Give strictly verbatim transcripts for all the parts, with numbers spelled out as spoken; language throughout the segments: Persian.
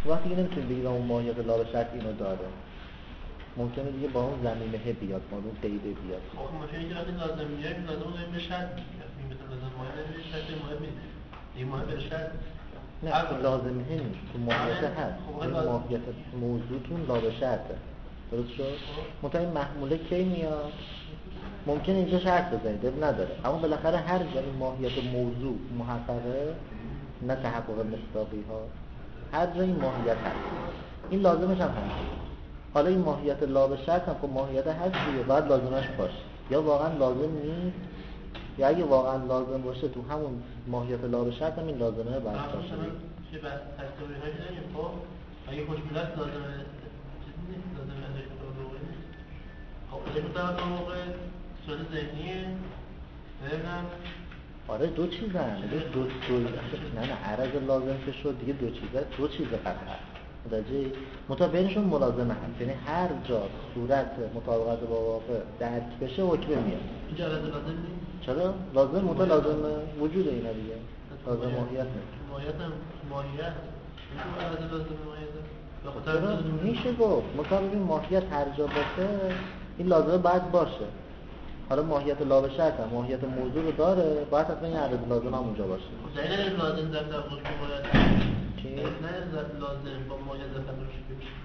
وقتی که نمیتونید بگید اون ماهیت لا به شرط اینو داره، ممکنه دیگه با اون ضمیمه بیاد، با اون قیده بیاد. خب ممکنه که وقتی لازم میاد لازم اون به شرط میاد، مثلا لازم ماهیت به شرط مهم نیست، این ماهیت به شرط نه تو لازمه نیست، تو ماهیت هست. این ماهیت موضوعتون لا به شرطه، درست شد؟ منتها این محموله کی میاد؟ ممکنه اینجا شرط بزنید، اب نداره، اما بالاخره هر جا این ماهیت موضوع محققه، نه تحقق مصداقی ها، هر جا این ماهیت هست، این لازمش هم هست. حالا این ماهیت لا به شرط هم که ماهیت هست دیگه، باید لازمش باشه، یا واقعا لازم نیست، یا اگه واقعا لازم باشه تو همون ماهیت لا به شرط هم این لازمه باید باشه. مثلا چه بس تصویری هایی داریم، خب اگه خوشبیلت لازمه چیزی نیست، لازمه ازش مطابقه نیست. خب ازش مطابقه صورت ذهنیه ببینم. آره دو چیزن، دو دو دو نه نه عرض لازم که شد دیگه دو چیزه، دو چیز قطعا متوجه مطابق بینشون ملازمه هست، یعنی هر جا صورت مطابقت با واقع درک بشه حکم میاد. اینجا عرض لازم نیست. چرا؟ لازم مطابق لازم وجود اینا دیگه، لازم ماهیت نیست. ماهیت هم ماهیت میشه عرض لازم ماهیت چرا؟ میشه گفت مطابق این ماهیت هر جا باشه این لازمه باید باشه. حالا ماهیت لا به شرط هم ماهیت موضوع رو داره، باید حتما این عدد لازم هم اونجا باشه. دلیل لازم در تفاوت با ماهیت چی؟ نه لازم با ماهیت در تفاوت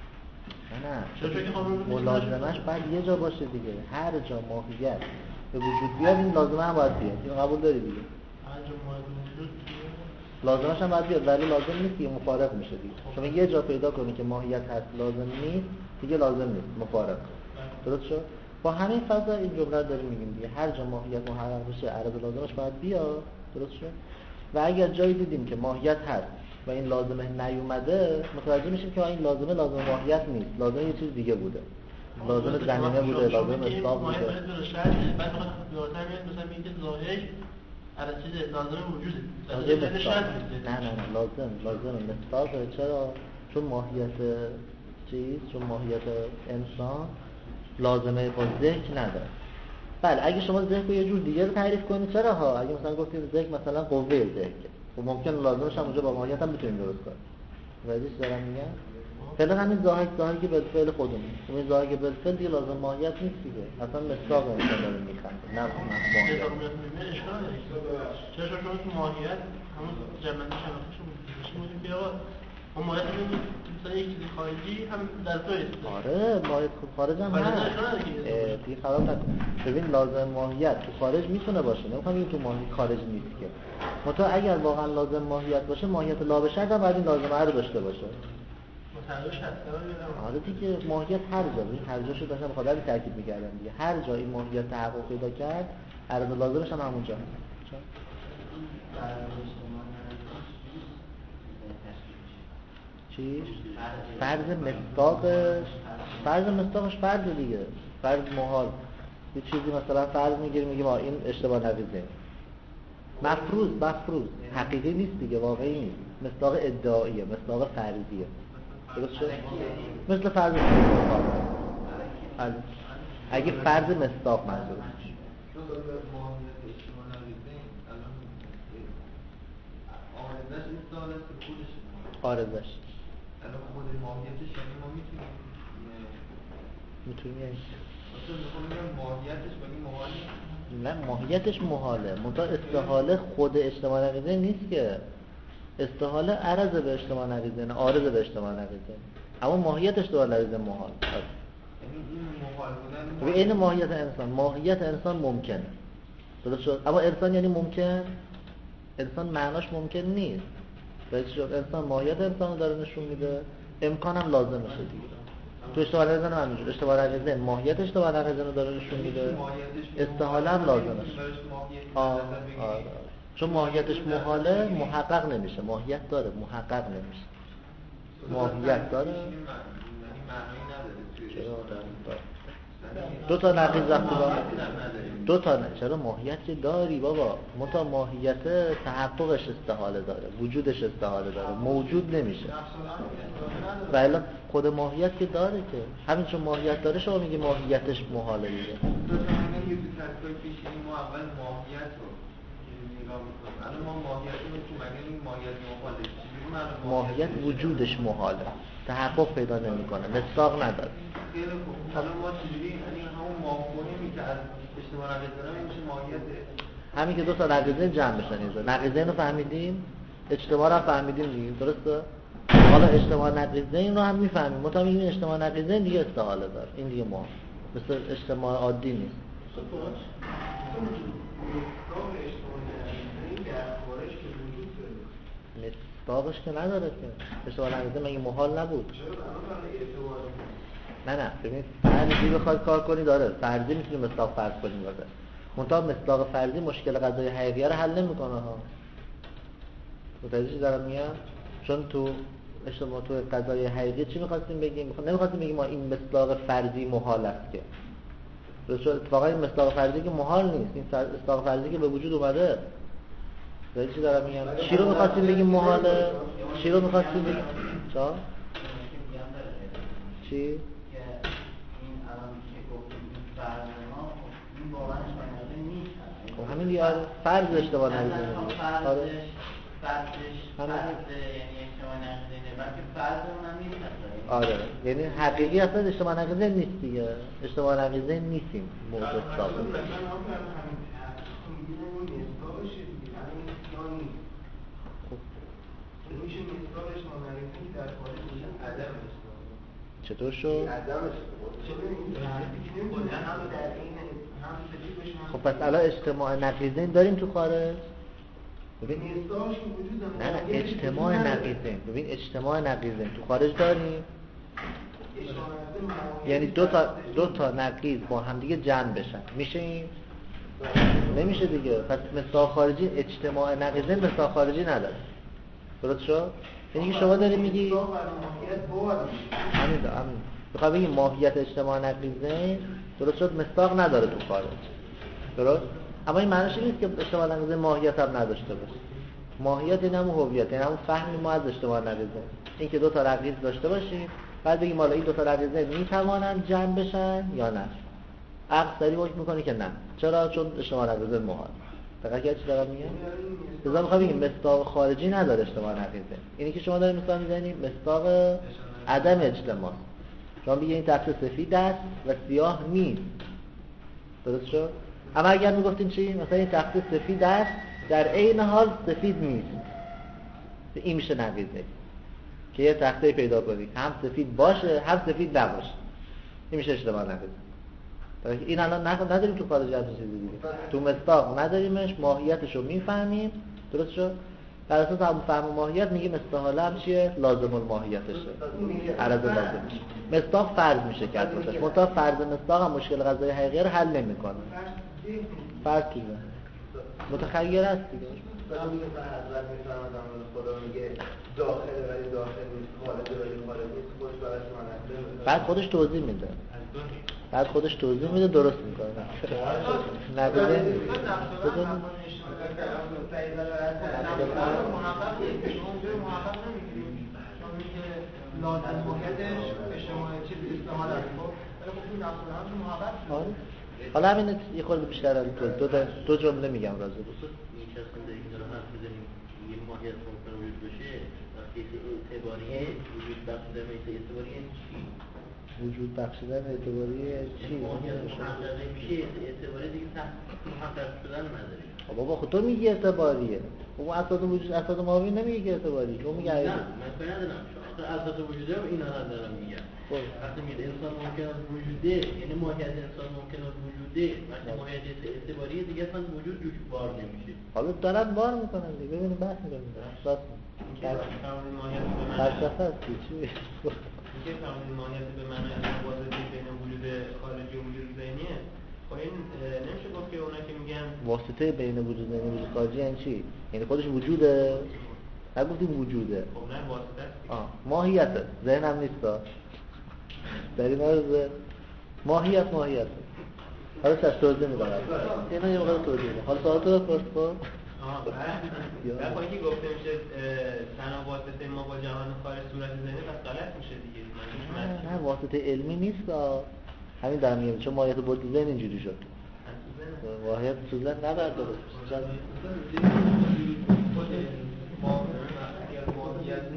نه نه ملازمش باید یه جا باشه دیگه، هر جا ماهیت به وجود بیاد این لازمه هم باید بیاد، این قبول داری دیگه؟ هر جا ماهیت وجود لازمش هم باید بیاد، ولی لازم نیست که مفارق میشه دیگه. شما یه جا پیدا کنی که ماهیت هست لازم نیست دیگه، لازم نیست، مفارق. درست شد؟ با همین فضا این جمله داریم میگیم دیگه، هر جا ماهیت محقق بشه عرض لازمش باید بیاد. درست شد؟ و اگر جایی دیدیم که ماهیت هست و این لازمه نیومده، متوجه میشیم که این لازمه لازم ماهیت نیست، لازم یه چیز دیگه بوده، لازم زمینه بوده، لازم اصلاح بوده. ماهیت بوده شرط بعد فقط بیاتر میاد مثلا میگه ظاهرش هر چیز لازم وجوده، لازم شرط نه نه نه لازم لازم مصداق. چرا؟ چون ماهیت چیز، چون ماهیت انسان لازمه با ذهن نداره. بله اگه شما ذهن رو یه جور دیگه رو تعریف کنید چرا ها، اگه مثلا گفتید ذهن مثلا قوه ذهن، خب ممکن لازمش هم اونجا با ماهیت هم بتونیم درست کنیم. ولی چی دارم میگم؟ فعلا همین ظاهر ظاهری که بالفعل خودمون، اون ظاهری که بالفعل دیگه لازم ماهیت نیست دیگه، اصلا مصداق انسان داره میخنده، نه ماهیت. چرا شما تو ماهیت همون جمعنی شناختیشون میگیم که آقا اون ماهیت مثلا یک چیز خارجی هم در تو است. آره ماهیت خارج هم هست دیگه، خراب نکن. ببین لازم ماهیت تو خارج میتونه باشه، نمیخوام این تو ماهیت خارج نیست که، متا اگر واقعا لازم ماهیت باشه ماهیت لا به شرط هم باید این لازمه رو داشته باشه. متعلق هست. آره دیگه ماهیت هر جا، این هر جاشو داشتم بخاطر همین تاکید می‌کردم دیگه، هر جا این ماهیت تحقق پیدا کرد عرض لازمش هم همونجا هست. چی؟ فرض مصداقش فرض مصداقش فرض دیگه، فرض محال. یه چیزی مثلا فرض میگیریم میگیم این اشتباه نویزه، مفروض مفروض حقیقی نیست دیگه، واقعی نیست، مصداق ادعاییه، مصداق فرضیه. درست شد؟ مثل فرض مصداق. اگه فرض مصداق محسوب آرزش الان خود ماهیتش یعنی ما میتونیم میتونیم یعنی اصلا ماهیتش یعنی محاله؟ نه ماهیتش محاله، منتها استحاله خود اجتماع نقیضه نیست که، استحاله عرض به اجتماع نقیضه نه عارض به اجتماع نقیضه، اما ماهیت اجتماع نقیضه محال. یعنی این محال بودن این ماهیت انسان، ماهیت انسان ممکنه. درست شد؟ اما انسان یعنی ممکن، انسان معناش ممکن نیست. درست شد؟ انسان ماهیت انسان داره نشون میده، امکان هم لازم میشه دیگه. تو اشتباه نقیضه هم همینجور، اشتباه نقیضه ماهیت اشتباه نقیضه رو داره نشون میده، استحاله هم لازمه. آه آه چون ماهیتش محاله محقق نمیشه، ماهیت داره محقق نمیشه، ماهیت داره دو تا نقیض وقتی با دو تا نه چرا ماهیت که داری بابا، متا ماهیت تحققش استحاله داره، وجودش استحاله داره، موجود نمیشه. و الا خود ماهیت که داره که، همین چون ماهیت داره شما میگی ماهیتش محاله دیگه. یه تو ترکای پیشینی ما اول ماهیت رو نگاه میکنیم، الان ما ماهیت رو تو مگه این ماهیت محاله چجوری ماهیت وجودش محاله، تحقق پیدا نمیکنه، مصداق نداره. خیلی خوب. حالا ما چجوری یعنی همون مفهومی که از اجتماع نقیضه میشه ماهیته، همین که دو تا نقیضه جمع بشن اینجا. نقیضین رو فهمیدیم، اجتماع رو فهمیدیم دیگه، درسته؟ حالا اجتماع نقیضین رو هم میفهمیم، مطمئن این اجتماع نقیضین دیگه استحاله داره، این دیگه ما مثل اجتماع عادی نیست. مصداقش که نداره که اجتماع نقیضین مگه محال نبود؟ نه نه ببینید فرضی بخواد کار کنی داره، فرضی میتونی مصداق فرض کنیم داره، منتها مصداق فرضی مشکل قضایی حقیقی رو حل نمیکنه ها. متوجه چی دارم میگم؟ چون تو اجتماع تو قضایی حقیقی چی می‌خواستیم بگیم؟ نمی‌خواستیم بگیم ما این مصداق فرضی محال است که. درست اتفاقا این مصداق فرضی که محال نیست، این مصداق فرضی که به وجود اومده. متوجه چی دارم میگم؟ چی رو می‌خواستیم بگیم محاله؟ چی رو می‌خواستیم بگیم؟ چا؟ چی؟ خب همین دیگه فرض اشتباه نگیریم. آره. فرضش فرض یعنی اشتباه نگیریم، بلکه فرض اونم نیست. آره. یعنی حقیقی اصلا اشتباه نگیریم نیست دیگه. اشتباه نگیریم نیستیم موضوع ثابت. چطور شد؟ خب پس الان اجتماع نقیضین داریم تو خارج؟ ببین نه نه اجتماع نقیضین، ببین اجتماع نقیضین تو خارج داریم؟ یعنی دو تا دو تا نقیض با هم دیگه جمع بشن میشه این؟ نمیشه دیگه. پس مصداق خارجی اجتماع نقیضین مصداق خارجی نداره. درست شد؟ یعنی شما داری میگی همین همین بخواه بگی ماهیت اجتماع نقیضین درست شد مصداق نداره تو خارج، درست؟ اما این معنیش نیست که اجتماع نقیضین ماهیت هم نداشته باشه. ماهیت این همون هویت، این همون فهمی ما از اجتماع نقیضین، این که دو تا نقیض داشته باشیم بعد بگیم حالا این دو تا نقیضین میتوانن جمع بشن یا نه. عقل سریع حکم میکنه که نه. چرا؟ چون اجتماع نقیضین محال. دقیقاً چی دارم میگم؟ لذا میخوام بگیم مصداق خارجی نداره اجتماع نقیضین. اینی که شما دارید مثلا میزنید مصداق عدم اجتماع. شما میگید این تخت سفید است و سیاه نیست. درست شد؟ اما اگر میگفتین چی؟ مثلا این تخت سفید است در عین حال سفید نیست. این میشه نقیضه. که یه تخته پیدا کنید هم سفید باشه هم سفید نباشه. این میشه اجتماع نقیض. این الان نداریم تو خارج از چیزی دیگه. تو مصداق نداریمش، ماهیتش رو میفهمیم. درست شد؟ در اساس هم فهم ماهیت میگیم استحاله هم چیه؟ لازم الماهیتشه، عرض لازمش. مصداق فرض میشه کرد باشش، منتها فرض مصداق هم مشکل قضایی حقیقی رو حل نمیکنه. فرض چیه؟ متخیر است دیگه. مثلا میگه حضرت میفهمد عمل خدا میگه داخل ولی داخل نیست، خارج ولی خارج نیست، خودش براش معنی. بعد خودش توضیح میده. بعد خودش توضیح میده درست میکنه. نگذاره لازم موقعش اجتماع چیز استعمال است. ولی خب این اصلا هم محبت آره. حالا همین یه خورده بیشتر از دو دو دو جمله میگم راجع بهش. این کسی دیگه که داره حرف میزنیم یه ماهیت ممکن وجود باشه وقتی اعتباریه وجود بخشیدن اعتباریه چی؟ وجود بخشیدن اعتباریه چی؟ ماهیت محققه میشه اعتباریه دیگه محقق شدن نداره. خب بابا خود تو میگی اعتباریه. اون اساس وجود اساس ماهی نمیگه که اعتباریه. اون میگه نه من کاری ندارم. اساس وجوده و اینا رو دارم میگم. وقتی میگه انسان ممکن است وجوده یعنی ماهیت انسان ممکن است وجوده وقتی ماهیت اعتباریه دیگه اصلا وجود جوش بار نمیشه. حالا دارن بار میکنن دیگه ببینید بحث می‌کنیم. اساس قانون ماهیت به معنی فلسفه است چی؟ میگه قانون ماهیت به معنی واسطه بین وجود خارجی و وجود ذهنیه. خب این نمیشه گفت که اونا که میگن واسطه بین وجود ذهنی و وجود خارجی یعنی چی؟ یعنی خودش وجوده؟ نگفتیم وجوده. خب نه واسطه است. آه ماهیته. ذهن هم نیست. در این عرض ماهیت ماهیت. حالا چش توضیح میدم. اینا یه موقع توضیح میدم. حالا سوال تو پرس کن. آها بعد با اینکه گفته میشه تنها واسطه ما با جهان خارج صورت ذهنی پس غلط میشه دیگه. نه نه واسطه علمی نیست. همین دارم میگم چون ماهیت بود ذهن اینجوری شد. ماهیت تو ذهن نبرد درست. ما اگر ماهیت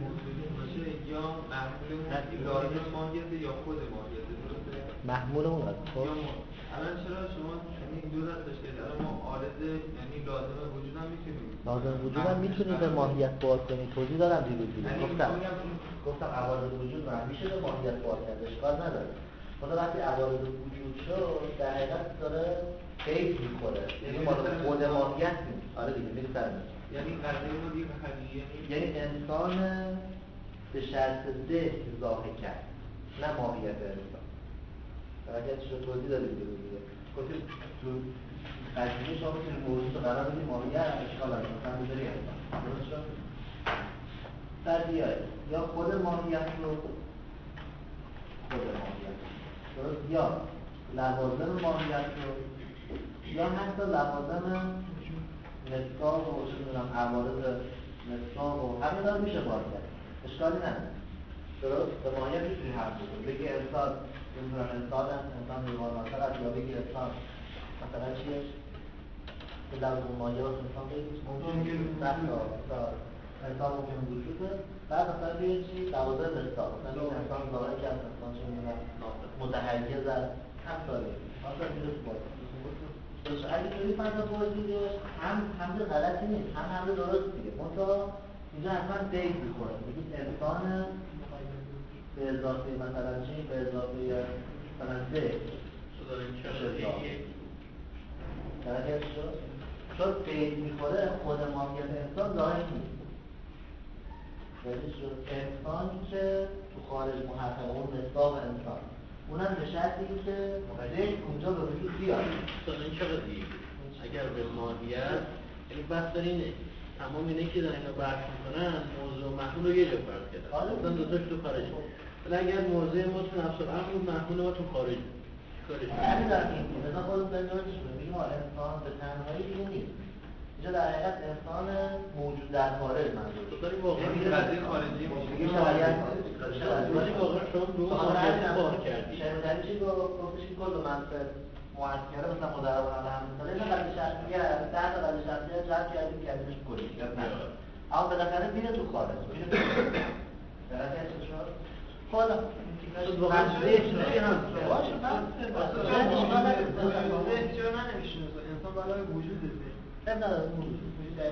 این لازم ماهیته یا خود ماهیته درسته؟ محمول اون است. خب الان چرا شما یعنی دو دست داشته الان ما عارض یعنی لازم وجود هم میتونیم لازم وجود هم میتونید به ماهیت باز کنید. توضیح دارم دیروز دیگه گفتم گفتم عوارض وجود معنی میشه به ماهیت باز کرد، اشکال نداره. خدا وقتی عوارض وجود شد در حقیقت داره قید میخوره، یعنی مال خود ماهیت نیست. آره دیگه میگه سر یعنی قضیه ما دیگه حقیقیه یعنی انسان به شرط ذهن ظاهر کرد، نه ماهیت انسان. اگر چه توضیح دادیم دیروز دیگه گفتیم تو قضیه شما میتونید موضوع رو قرار بدید ماهیت اشکال نداره، مثلا بذاری انسان درست شد؟ بعد بیاید یا خود ماهیت رو خود ماهیت درست یا لوازم ماهیت رو یا حتی لوازم مصداق و چه می‌دونم عوارض مصداق و همین دار میشه باز کرد، اشکالی نداره. درست به ماهیت میتونی حرف بزنی بگی انسان نمیدونم انسان است، انسان حیواناتر است، یا بگی انسان مثلا چیه؟ به لوازم ماهیت انسان بگید ممکن مثلا انسان ممکن وجود داره. بعد مثلا بگید چی؟ لوازم مصداق مثلا این انسان ظاهر کرد، انسان چه می‌دونم متحیز است، همطوری مثلا میره تو باز درست. اگه توی فرضا پرسیدش هم حمل غلطی نیست، هم حمل درست دیگه. منطقه اینجا حتما قید می‌خوره، بگید انسان به اضافه مثلا چی؟ به اضافه مثلا ذهن درکت شد؟ چون قید می‌خوره خود ماهیت انسان ظاهر نیست. یعنی شد انسانی که تو خارج محقق اون مصداق انسان، اونم به شرطی که ذهن اونجا به وجود بیاد. مثلا این چه قضیه؟ اگر به ماهیت یعنی بحث داره اینه تمام اینه که دارن اینو بحث میکنن موضوع محمول رو یه جا فرض کردن مثلا دوتاش تو خارج ولی اگر موضوع ما تو نفس الامر بود محمول ما تو خارج کارش یعنی در این که مثلا خودم بنجارش میگیم انسان به تنهایی دیگه نیست، اینجا در حقیقت انسان موجود در خارج منظور تو داری واقعا قضیه خارجی میگه شرایط ولی واقعا شما دو ماهیت کار کردی شنیدنی چی رو گفتش که کل منطق معسکره مثلا مدرب هم هم مثلا این قضیه شرطیه ده تا قضیه شرطیه جمع کردیم کردیمش کلی اما بالاخره میره تو خارج میره تو درکت شد حالا واقعا ذهن هم باشه ذهن چرا ننوشته انسان برای وجود ذهن اب نداره وجود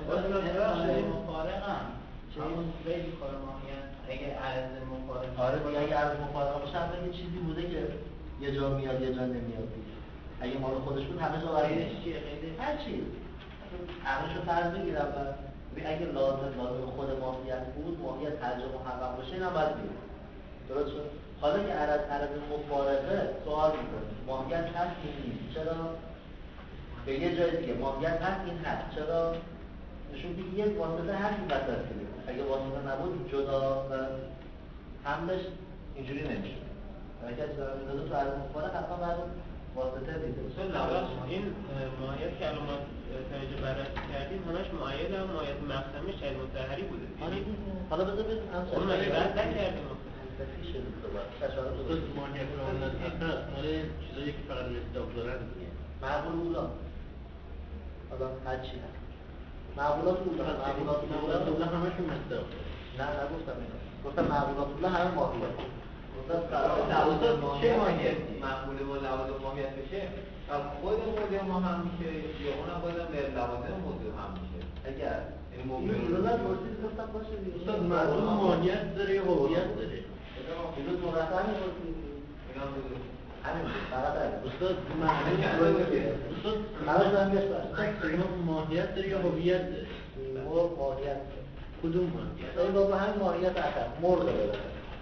مفارقم چه اون خیلی کار ماهیت اگه عرض مفارقه آره باید اگه عرض مفارقه باشه هم یه چیزی بوده که یه جا میاد یه جا نمیاد اگه مال خودش بود همه جا قیدش چیه؟ قیدش هر چیز همه شو فرض بگیرم و اگه لازم لازم خود ماهیت بود ماهیت هر جا محقق باشه اینا باید بید درست شد؟ حالا که عرض عرض مفارقه سوال میکنه ماهیت هست این نیست چرا؟ به یه جای دیگه ماهیت هست این هست چرا؟ نشون که یک واسطه هست این وسط کنید اگه واسطه نبود جدا و حملش اینجوری نمیشه اگه از دارم میدازه تو عرض مفارق حتما باید واسطه دیده این ماهیت که الان ما تایجه بررسی کردیم همش ماهیت هم ماهیت مقسمش علم متحری بوده حالا بذار بید اون ماهیت رد نکردیم بسیشه بود دوباره تشارت خود ماهیت رو هم نزدیک هست مال چیزایی که فقط مصداق دارن دیگه معقول اولا حالا هر چی هست معقولات اولا معقولات اولا همشون مصداق نه نگفتم اینو گفتم معقولات اولا همه ماهیت گفتم چه ماهیتی؟ معقول ما لوازم ماهیت بشه خود موضوع ما هم میشه یا اونم بازم به لوازم موضوع هم میشه اگر این این موضوع رو نه پرسید گفتم باشه استاد معلوم ماهیت داره یا هویت داره دیروز مرتب می‌پرسید اینا بگو همین فقط همین استاد معلوم استاد خلاص من بهش اینا ماهیت داره یا هویت داره و ماهیت کدوم ماهیت این بابا همین ماهیت اخر مرغ داره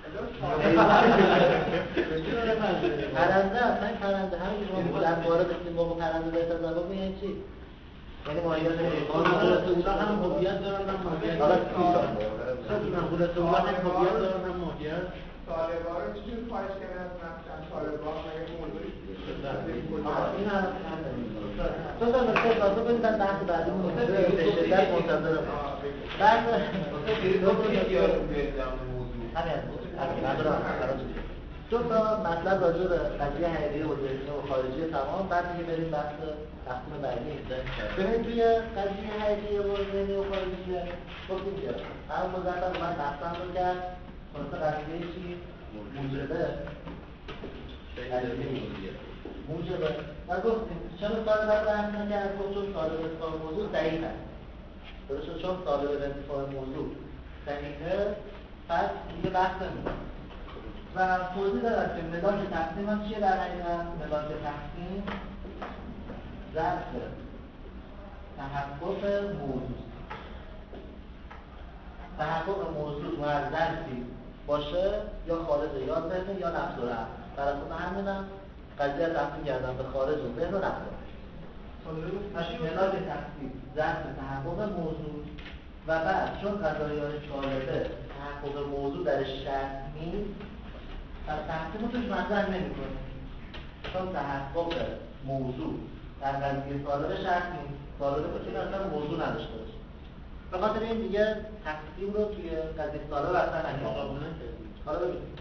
پرنده اصلا پرنده همین شما در باره داشتیم بابا پرنده به تصور میگن چی؟ یعنی ماهیت معقولات اولا هم هویت دارن هم ماهیت دارن معقولات اولا هم هویت دارن هم ماهیت طالب‌ها رو چجور خواهش کردن از مثلا طالب‌ها مگه موضوعی این هم تو تا مثلا تازه برید در بحث بعدی به شدت منتظرم بعد دو تا مطلب راجع به قضیه حقیقی و ذهنی و خارجی تمام بعد دیگه بریم بحث تقسیم بعدی. ببینید توی قضیه حقیقی و ذهنی و خارجی گفتیم که هر مزخرف من بحثم رو کرد خلاصه قضیه چی؟ موجبه موجبه و گفتیم چرا طالب بحث نکرد؟ چون طالب انتفاع موضوع ضعیف هست درسته؟ چون طالب انتفاع موضوع ضعیفه پس دیگه بحث نمی‌کنه و توضیح دارد که ملاک تقسیم هم چیه در حقیقت؟ ملاک تقسیم ظرف تحقق موضوع تحقق موضوع و هر ظرفی باشه یا خارج یا ذهن یا نفس و رفت در اصلا همینم قضیه تقسیم کردن به خارج و ذهن و نفس ملاک تقسیم ظرف تحقق موضوع و بعد چون قضایای طالبه تحقق موضوع درش شرط نیست پس تقسیم توش مطرح نمی‌کنه چون تحقق موضوع در قضیه طالبه شرط نیست طالبه که اصلا موضوع نداشته باشه به خاطر این دیگه تقسیم رو توی قضیه طالب اصلا نمی‌کنه. حالا ببینید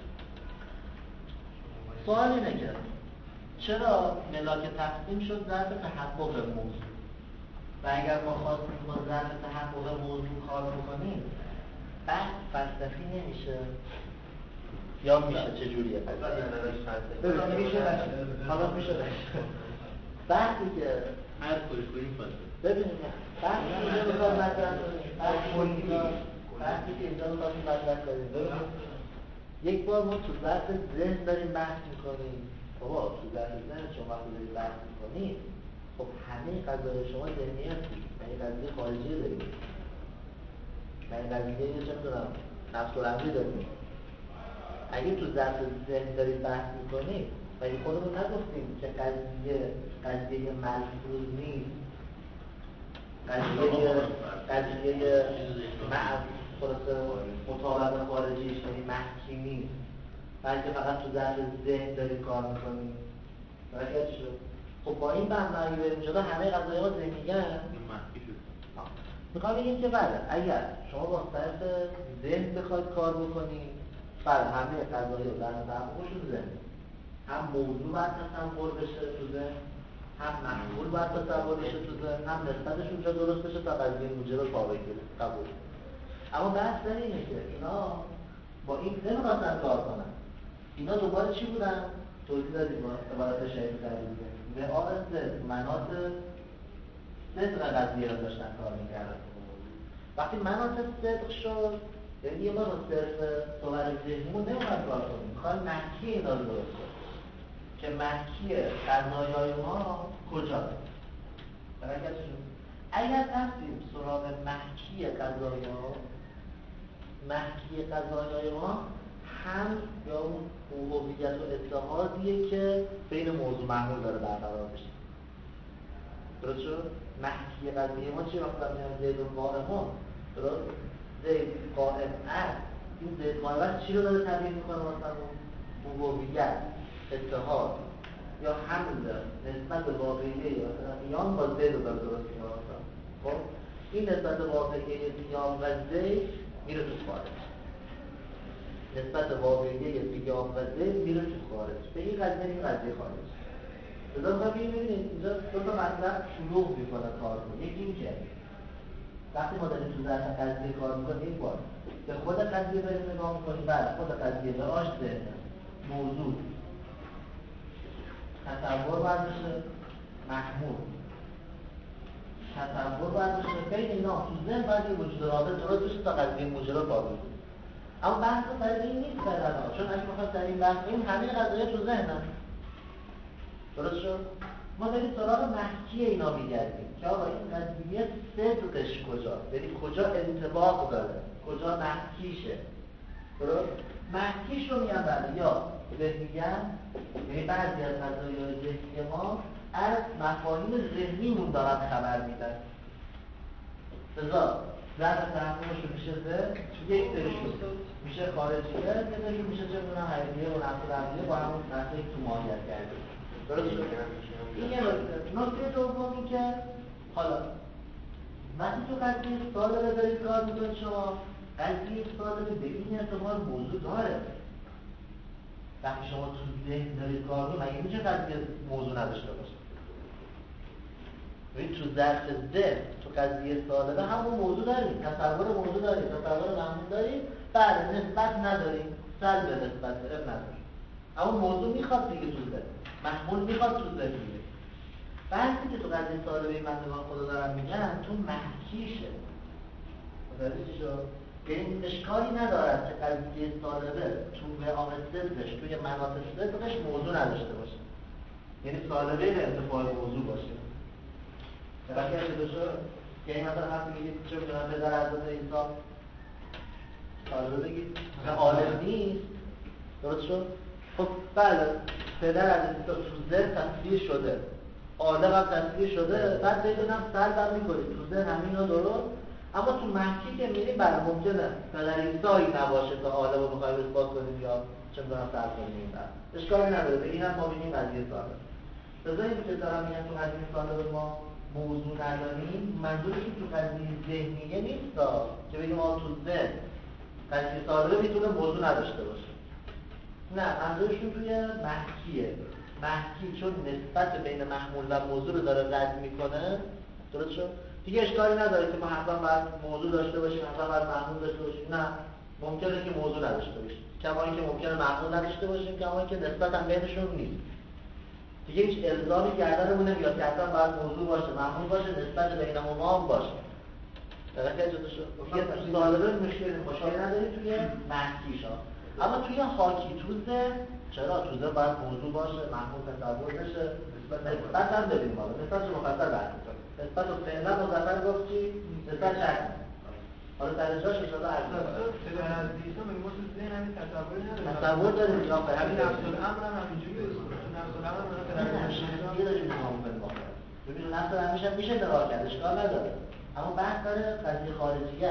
سوال اینه که چرا ملاک تقسیم شد ظرف تحقق موضوع و اگر ما خواستیم با ظرف تحقق موضوع کار بکنیم بحث فلسفی نمیشه یا میشه چجوریه؟ ببینید میشه بشه حالا میشه بشه بحثی که هر کاری کنیم فلسفی ببینید بحثی که اینجا بخواد مطرح کنیم بحثی که اینجا بخواد مطرح کنیم ببینید یک بار ما تو ظرف ذهن داریم بحث میکنیم بابا تو ظرف ذهن شما وقتی داریم بحث میکنیم خب همه قضایای شما ذهنی هستید یعنی قضیه خارجی داریم یعنی قضیه چه میدونم نفس و رمزی داریم اگه تو ظرف ذهن داریم بحث میکنیم ولی خودمون نگفتیم که قضیه قضیه ملحوظ نیست قضیه قضیه معب خلاصه مطابق خارجیش یعنی محکی نیست بلکه فقط تو ظرف ذهن داریم کار میکنیم برکت شد خب با این بند اگه بریم جدا همه قضایه ها ذهنیه میخوام بگیم که بله اگر شما با طرف ذهن بخواید کار بکنید بله همه قضایه رو در تحققش تو ذهن هم موضوع باید تصور بشه تو ذهن هم محمول باید تصور بشه تو ذهن هم نسبتش اونجا درست بشه تا قضیه موجب رو پا بگیره قبول اما بحث در اینه که اینا با این نمیخواستن کار کنن اینا دوباره چی بودن؟ توضیح دادیم با عبارت شهید کردیم وعاء صدق مناط صدق قضیه رو داشتن کار میکردن وقتی مناط صدق شد یعنی یه ما رو صرف صور ذهنیمون نمیخوایم کار کنیم میخوایم محکی اینا رو درست کنیم که محکی قضایای ما کجاست؟ برکتشون اگر رفتیم سراغ محکی قضایا محکی قضایای ما هم یا اون هویت و اتحادیه که بین موضوع محمول داره برقرار بشه درست شد؟ محکی قضیه ما چی وقت میگم زید قائمون درست؟ زید قائم است این زید قائم است چی رو داره تبیین میکنه مثلا اون هویت اتحاد یا حمل نسبت واقعیه یا قیام با زید رو داره درست میکنه خب این نسبت واقعیه قیام و زید میره تو خارج نسبت واقعیه قیام و زید میره تو خارج به این قضیه این قضیه خارج لذا خواهی ببینید اینجا دو تا مطلب شلوغ میکنه کار رو یکی این که وقتی ما داریم تو ظرف قضیه کار میکنیم یک بار به خود قضیه داریم نگاه میکنیم بعد خود قضیه به آش ذهن موضوع تصور باید بشه محمول تصور باید بشه بین اینا تو ذهن باید یه وجود رابط درست بشه تا قضیه موجب پا بگیره اما بحث رو سر این نیست در الان چون اگه میخوایم سر این بحث این همه قضایه تو ذهن هم درست شد؟ ما داریم سراغ محکی اینا میگردیم که آقا این قضیه صدقش کجاست یعنی کجا انطباق داره کجا محکیشه درست؟ محکیش رو میگن بله یا ذهنی‌اند یعنی بعضی از قضایای ذهنی ما از مفاهیم ذهنیمون دارن خبر میدن لذا ظرف تحقیقش رو میشه ذهن یک سرشون میشه خارجیه یه سرشون میشه چه بودن حیثیه و نفس رمزیه با همون نفسه تو ماهیت کرده درست شد؟ این یه نکته نکته دومی که حالا وقتی تو قضیه سالبه دارید کار میکنید شما قضیه سالبه به این اعتبار موضوع داره وقتی شما تو ذهن دارید کار رو مگه میشه قضیه موضوع نداشته باشه ببین تو ظرف ذهن تو قضیه سالبه همون موضوع داریم، تصور موضوع داریم، تصور معمول داریم، بعد نسبت نداریم، سلب نسبت اب نداریم. اما موضوع میخواد دیگه تو ذهن، محمول میخواد تو ذهن دیگه. بحثی که تو قضیه سالبه بندگان خدا دارن میگن تو محکیشه. متوجه شد؟ یعنی اشکالی ندارد که قضیه سالبه تو مقام صدقش توی مناطق صدقش موضوع نداشته باشه. یعنی سالبه به ارتفاع موضوع باشه. درسته شد؟ یعنی مثلا وقتی میگید چه میدونم پدر حضرت عیسی سالبه بگید و عالم نیست، درست شد؟ خب بله پدر حضرت عیسی تو ذهن تصویر شده، عالم هم تصویر شده، بعد بدونم سلب هم میکنید تو ذهن همین رو درست. اما تو محکی که میریم برای ممکنه پدر عیسی نباشه تا عالم رو بخوایم اثبات کنیم یا چه میدونم سلب کنیم. اشکالی نداره، به این هم ما بینیم قضیه سالبه. بذاریم که دارم میگن تو قضیه سالبه ما موضوع نداریم، منظورش تو قضیه ذهنیه نیست که بگیم ما تو ذهن قضیه سالبه میتونه موضوع نداشته باشه. نه، منظورشون توی محکیه. محکی چون نسبت بین محمول و موضوع رو داره رد میکنه، درست شد؟ دیگه اشکالی نداره که ما حتما باید موضوع داشته باشیم، حتما باید محمول داشته باشیم. نه، ممکنه که موضوع نداشته باشیم، کما اینکه ممکنه محمول نداشته باشیم، کما اینکه نسبت هم بینشون نیست. دیگه هیچ الزامی گردنمون نمیاد که حتما باید موضوع باشه، محمول باشه، نسبت بینهما هم باشه. درسته جدا شد؟ دیگه تو سالبه مشکلی مشکلی نداریم توی محکیشا. اما توی حاکی توزه چرا توزه باید موضوع باشه، محمول تصور بشه، نسبت هم ببینیم حالا نسبت رو مفصل بحث کنیم. نسبت رو فعلا مظفر گفت چی؟ نسبت شک حالا در جاش اشاره عرض کنیم. پدر از عیسی میگه ما تو ذهن همین تصور نداریم. تصور داریم یا همین نفس الامر هم همینجوری نفس الامر هم یه داشتیم نگاه می‌کنیم واقعا. ببین نفس الامر هم میشه نگاه کرد، اشکال نداره. اما بحث داره قضیه خارجیه.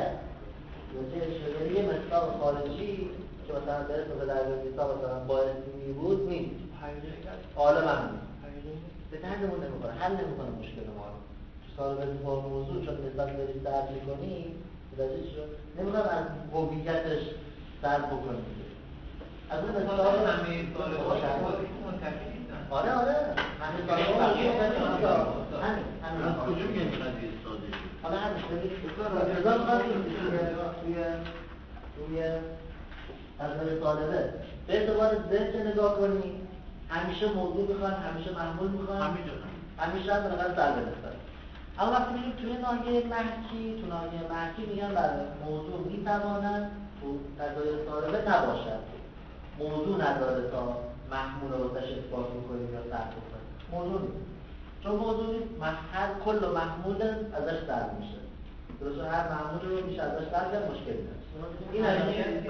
یعنی یه مصداق خارجی که مثلا درست به در عیسی مثلا باعث می بود نیست. عالم هم نیست. به دردمون نمیخوره، حل نمیکنه مشکل ما رو. تو سالبه با موضوع چون نسبت دارید درد میکنی متوجه شد؟ نمیخوام از هویتش سر بکنیم. از اون مثال همه سالبه ها شواهدی که منتفی نیستن. آره آره همه سالبه ها همین همین از کجا میگن قضیه ساده شد؟ حالا همین ببینید رضا میخواد توی توی از نظر سالبه به اعتبار ذهن نگاه کنی همیشه موضوع میخوان، همیشه محمول میخوان، همیشه هم بالاخره سر برسن. اما وقتی میگیم توی ناحیه محکی، تو ناحیه محکی میگن بله موضوع میتواند تو قضای سالبه نباشد، موضوع نداره تا محمول رو ازش اثبات کنیم یا سر کنیم، موضوع نیست. چون موضوع نیست، هر کل و محمول ازش سر میشه. درسته هر محمول رو میشه ازش سر کرد، مشکلی نیست. این همیشه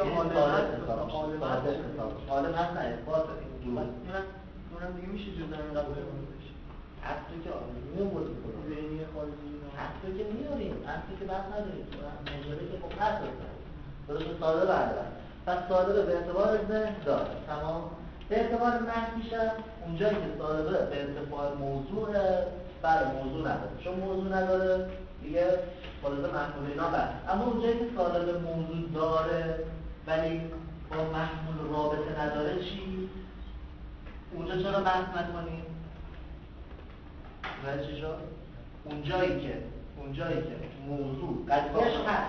حالا هست نه اثبات این اونم دیگه میشه جدا قبول بشه. حتی که آنیمون بود کنیم ذهنی خارجی حتی که میاریم، حتی که بحث نداریم مجرده که خب هست درست ساده بردارم. پس ساده به اعتبار ذهن داره تمام. به اعتبار محکیشه اونجایی که ساده به ارتفاع موضوع برای موضوع نداره، چون موضوع نداره دیگه خلاصه محمول اینا بر. اما اونجایی که ساده به موضوع داره ولی با محمول رابطه نداره چی؟ اونجا چرا بحث نکنیم؟ نه چی شد؟ اونجایی که اونجایی که موضوع قضیهش هست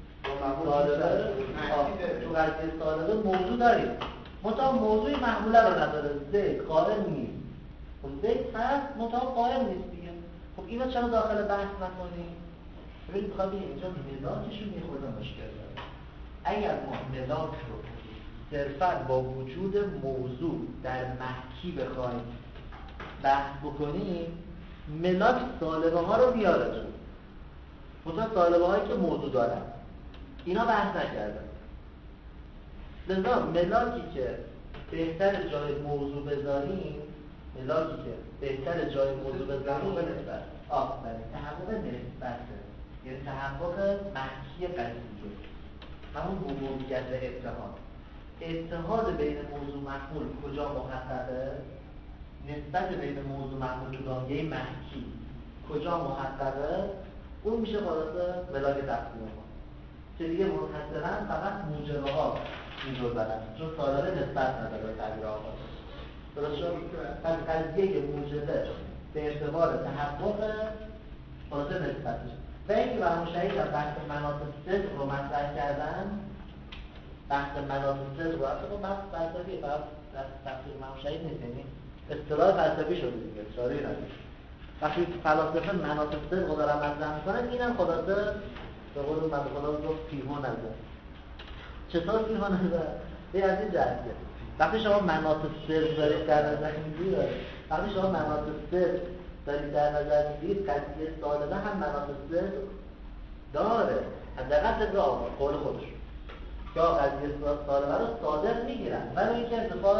تو قضیه سالبه موضوع داریم مطابق موضوعی محموله رو نداره، ذکر قائم نیست. خب ذکر هست مطابق قائم نیست دیگه. خب اینو چرا داخل بحث نکنیم؟ ببینید بخواه بگیم اینجا ملاکشون یه خورده مشکل داره. اگر ما ملاک رو صرفا با وجود موضوع در محکی بخوایم بحث بکنیم ملاک سالبه ها رو بیاره جون مثلا سالبه هایی که موضوع دارن اینا بحث نکردن. لذا ملاکی که بهتر جای موضوع بذاریم ملاکی که بهتر جای موضوع بذاریم نسبت آفرین تحقق نسبت یعنی تحقق محکی قضیه همون حقوقیت و اتحاد اتحاد بین موضوع محمول کجا محققه؟ نسبت بین موضوع محمول تو دانگه محکی کجا محققه؟ اون میشه خلاصه ملاک تقسیم ما که دیگه منحصرا فقط موجبه ها اینجور بدن چون سالانه نسبت نداره تغییر آقا درست شد؟ پس قضیه که موجبه به اعتبار تحقق خلاصه نسبتش و اینکه برای شهید در بحث مناط صدق رو مطرح کردن بحث مناط صدق رو اصلا بحث فلسفی بحث تفسیر امام شهید نیست، یعنی اصطلاح فلسفی شده دیگه، چاره‌ای نداره. وقتی فلاسفه مناط صدق رو دارن مطرح میکنن اینم خلاصه به قول من خدا گفت پیهو نظر. چطور پیهو نظر؟ یه از این جهته وقتی شما مناط صدق دارید در نظر میگیرید، وقتی شما مناط صدق دارید در نظر میگیرید قضیه سالبه هم مناط صدق داره، حداقل طبق آقا قول خودش که قضیه سالبه رو صادق میگیرن ولی اینکه انتفاع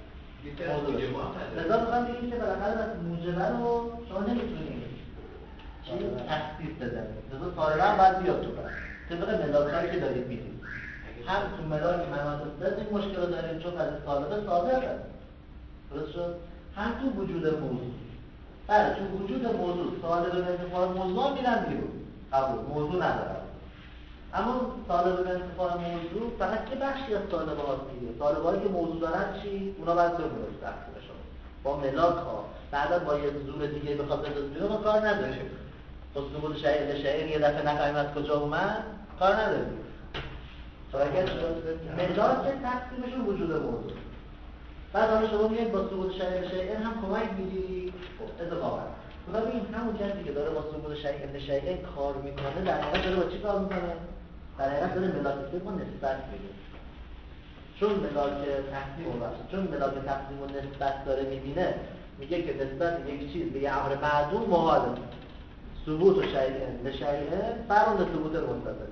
موضوع لذا میخوام بگیم که بالاخره بس موجبه رو شما نمیتونید چی؟ تخصیص بزنید لذا سالبه هم باید بیاد تو بر طبق ملاکایی که دارید میدید هم تو ملاک مناط صدق این مشکل رو داریم چون قضیه سالبه صادقه درست شد؟ هم تو وجود موضوع بله تو وجود موضوع سالبه به انتفاع موضوع میرن بیرون قبول موضوع ندارم اما سالبه به انتفاع موضوع فقط که بخشی از سالبه هاست دیگه سالبه هایی که موضوع دارن چی؟ اونا باید بمونه تقسیمشون با ملاک ها بعدا با یه زور دیگه بخواد بذاره بیرون ما کار نداریم با ثبوت شعیر شعیر یه دفعه نفهمیم از کجا اومد کار نداریم ملاک تقسیمشون وجود موضوع بعد حالا شما میگید با ثبوت شعیر شعیر هم کمک میگیری اتفاقا خدا ببین همون کسی که داره با ثبوت شیء شیء کار میکنه در حقیقت داره با چی کار میکنه؟ در حقیقت داره ملاک صدق و نسبت میده چون ملاک تقسیم و چون ملاک تقسیم و نسبت داره میبینه میگه که نسبت یک چیز به یه امر معدوم محاله ثبوت شیء شیء فرض ثبوت متصل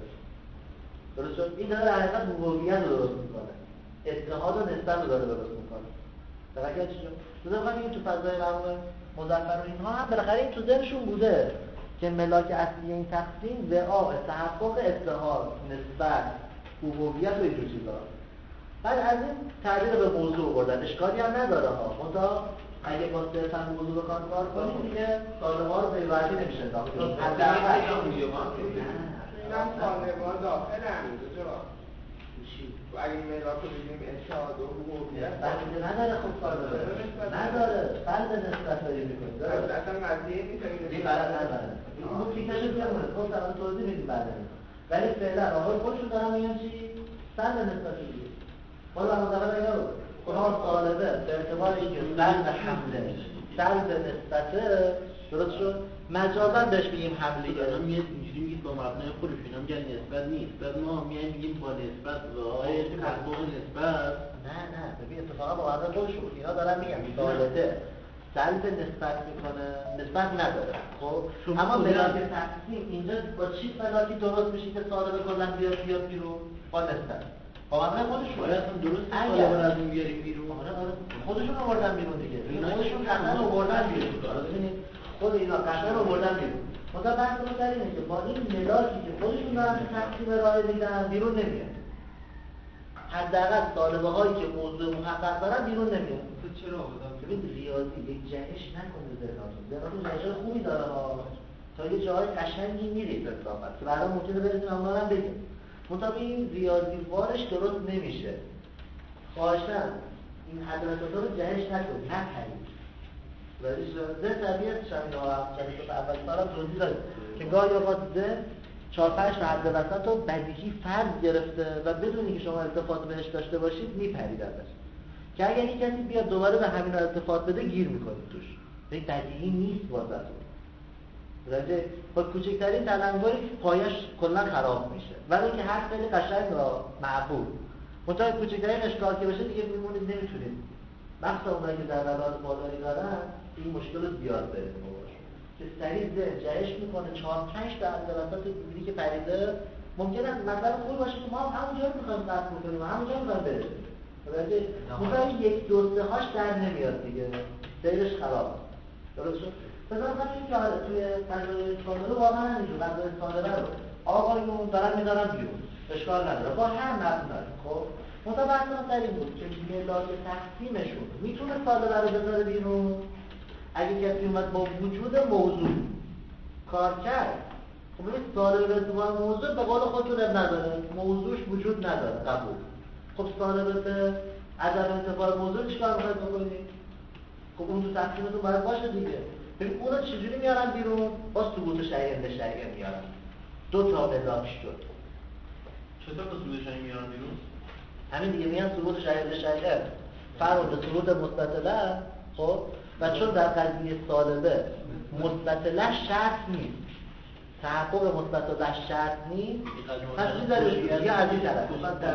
درست شد؟ این داره در حقیقت موضوعیت رو درست میکنه اتحاد و نسبت رو داره درست میکنه درکت چی شد؟ لذا میگم تو فضای مرحوم مظفر و اینها هم بالاخره این تو ذهنشون بوده که ملاک اصلی این تقسیم وعاء تحقق اتحاد نسبت عبوبیت و اینجور چیزا بعد از این تعبیر به موضوع بردن اشکالی هم نداره ها منتها اگه با صرفا موضوع بخوان کار کنیم دیگه سالم‌ها رو به وحدی نمیشه انداخت حداقل اینم سالم‌ها داخل همین دو جا و اگه ملاک رو بگیم اتحاد و عبوبیت بلکه نداره خب سالمه نداره فرد نسبت داری میکنی داره اصلا مزیه نیست این بلد نداره اون فیکرشو بیامونه خب سوال توضیح میدیم بعد ولی فعلا آقای خودشون دارن میگن چی؟ فرد نسبت دیگه باید هم مدقل اگر رو کنار سالبه به اعتبار اینکه فرد حمله فرد نسبته درست شد مجازا بهش بگیم حمله الان میاد اینجوری میگید با مبنای خودش اینا میگن نسبت نیست بعد ما میایم میگیم با نسبت وای تحقق نسبت نه نه ببین اتفاقا با مبنای خودش اینا دارن میگن سالبه سلب نسبت میکنه نسبت نداره خب اما ملاک تقسیم اینجا با چی ملاکی درست میشه که سالبه کلا بیاد بیاد بیرون با نسبت با مبنای خودش باید اصلا درست سالبه رو از اون بیاریم بیرون آره آره خودشون آوردن بیرون دیگه خودشون قطعا آوردن بیرون ببینید خود اینا قطعا آوردن بیرون مثلا بحث رو در اینه که با این ملاکی که خودشون دارن تقسیم ارائه میدن بیرون نمیاد حداقل سالبه هایی که موضوع محقق دارن بیرون نمیاد تو چرا آوردن ببین ریاضی یک جهش نکنه ذهناتون ذهناتون جهش خوبی داره ها تا یه جای قشنگی میرید اصلا که برای ممکنه برسیم اما هم بگیم مطابق این ریاضی وارش درست نمیشه خواهشم این ادرسات رو جهش نکنید نپرید ولی ذهن طبیعت شمین آقا جلسات اول سال توضیح داریم که گاهی اوقات ذهن چهار پنج تا حد وسط رو بدیهی فرض گرفته و بدون اینکه شما التفات بهش داشته باشید میپرید ازش که اگر یک کسی بیاد دوباره به همین التفات بده گیر میکنید توش این بدیهی نیست واسهتون راجع با کوچکترین تلنگری پایش کلا خراب میشه ولی اینکه هر خیلی قشنگ و معقول منتها کوچکترین اشکال که بشه دیگه میمونید نمیتونید مخصوصا اونایی که در روند بالایی دارن این مشکل زیاد داره باشه که سریع ذهن جهش میکنه چهار پنج تا از وسط دیدی که پریده ممکنه مثلا خوب باشه که ما همونجا رو میخوایم قطع بکنیم و همونجا میخوایم برسیم راجع مثلا یک دو سه هاش در نمیاد دیگه سیرش خراب درست شد مثلا همین که توی قضای سالبه واقعا همینجور قضای سالبه رو آقایون دارن میدارن بیرون اشکال نداره با هر مبنایی خب متوسط در این بود که ملاک تقسیمشون میتونه سالبه رو بذاره بیرون اگه کسی اومد با وجود موضوع کار کرد خب این سالبه به اتفاق موضوع به قول خودتون نداره موضوعش وجود نداره قبول خب سالبه به عدم انتفاع موضوع چیکار میخواید بکنید؟ خب اون تو تقسیمتون باید باشه دیگه ببین اونا چجوری میارن بیرون؟ با ثبوت شیء به شیء میارن. دو تا ملاک شد. چطور با ثبوت شیء میارن بیرون؟ همین دیگه میان ثبوت شیء به شیء فرض به ثبوت مستطله. خب و چون در قضیه سالبه مستطله شرط نیست، تحقق مستطله شرط نیست، پس چی داره یا از این طرف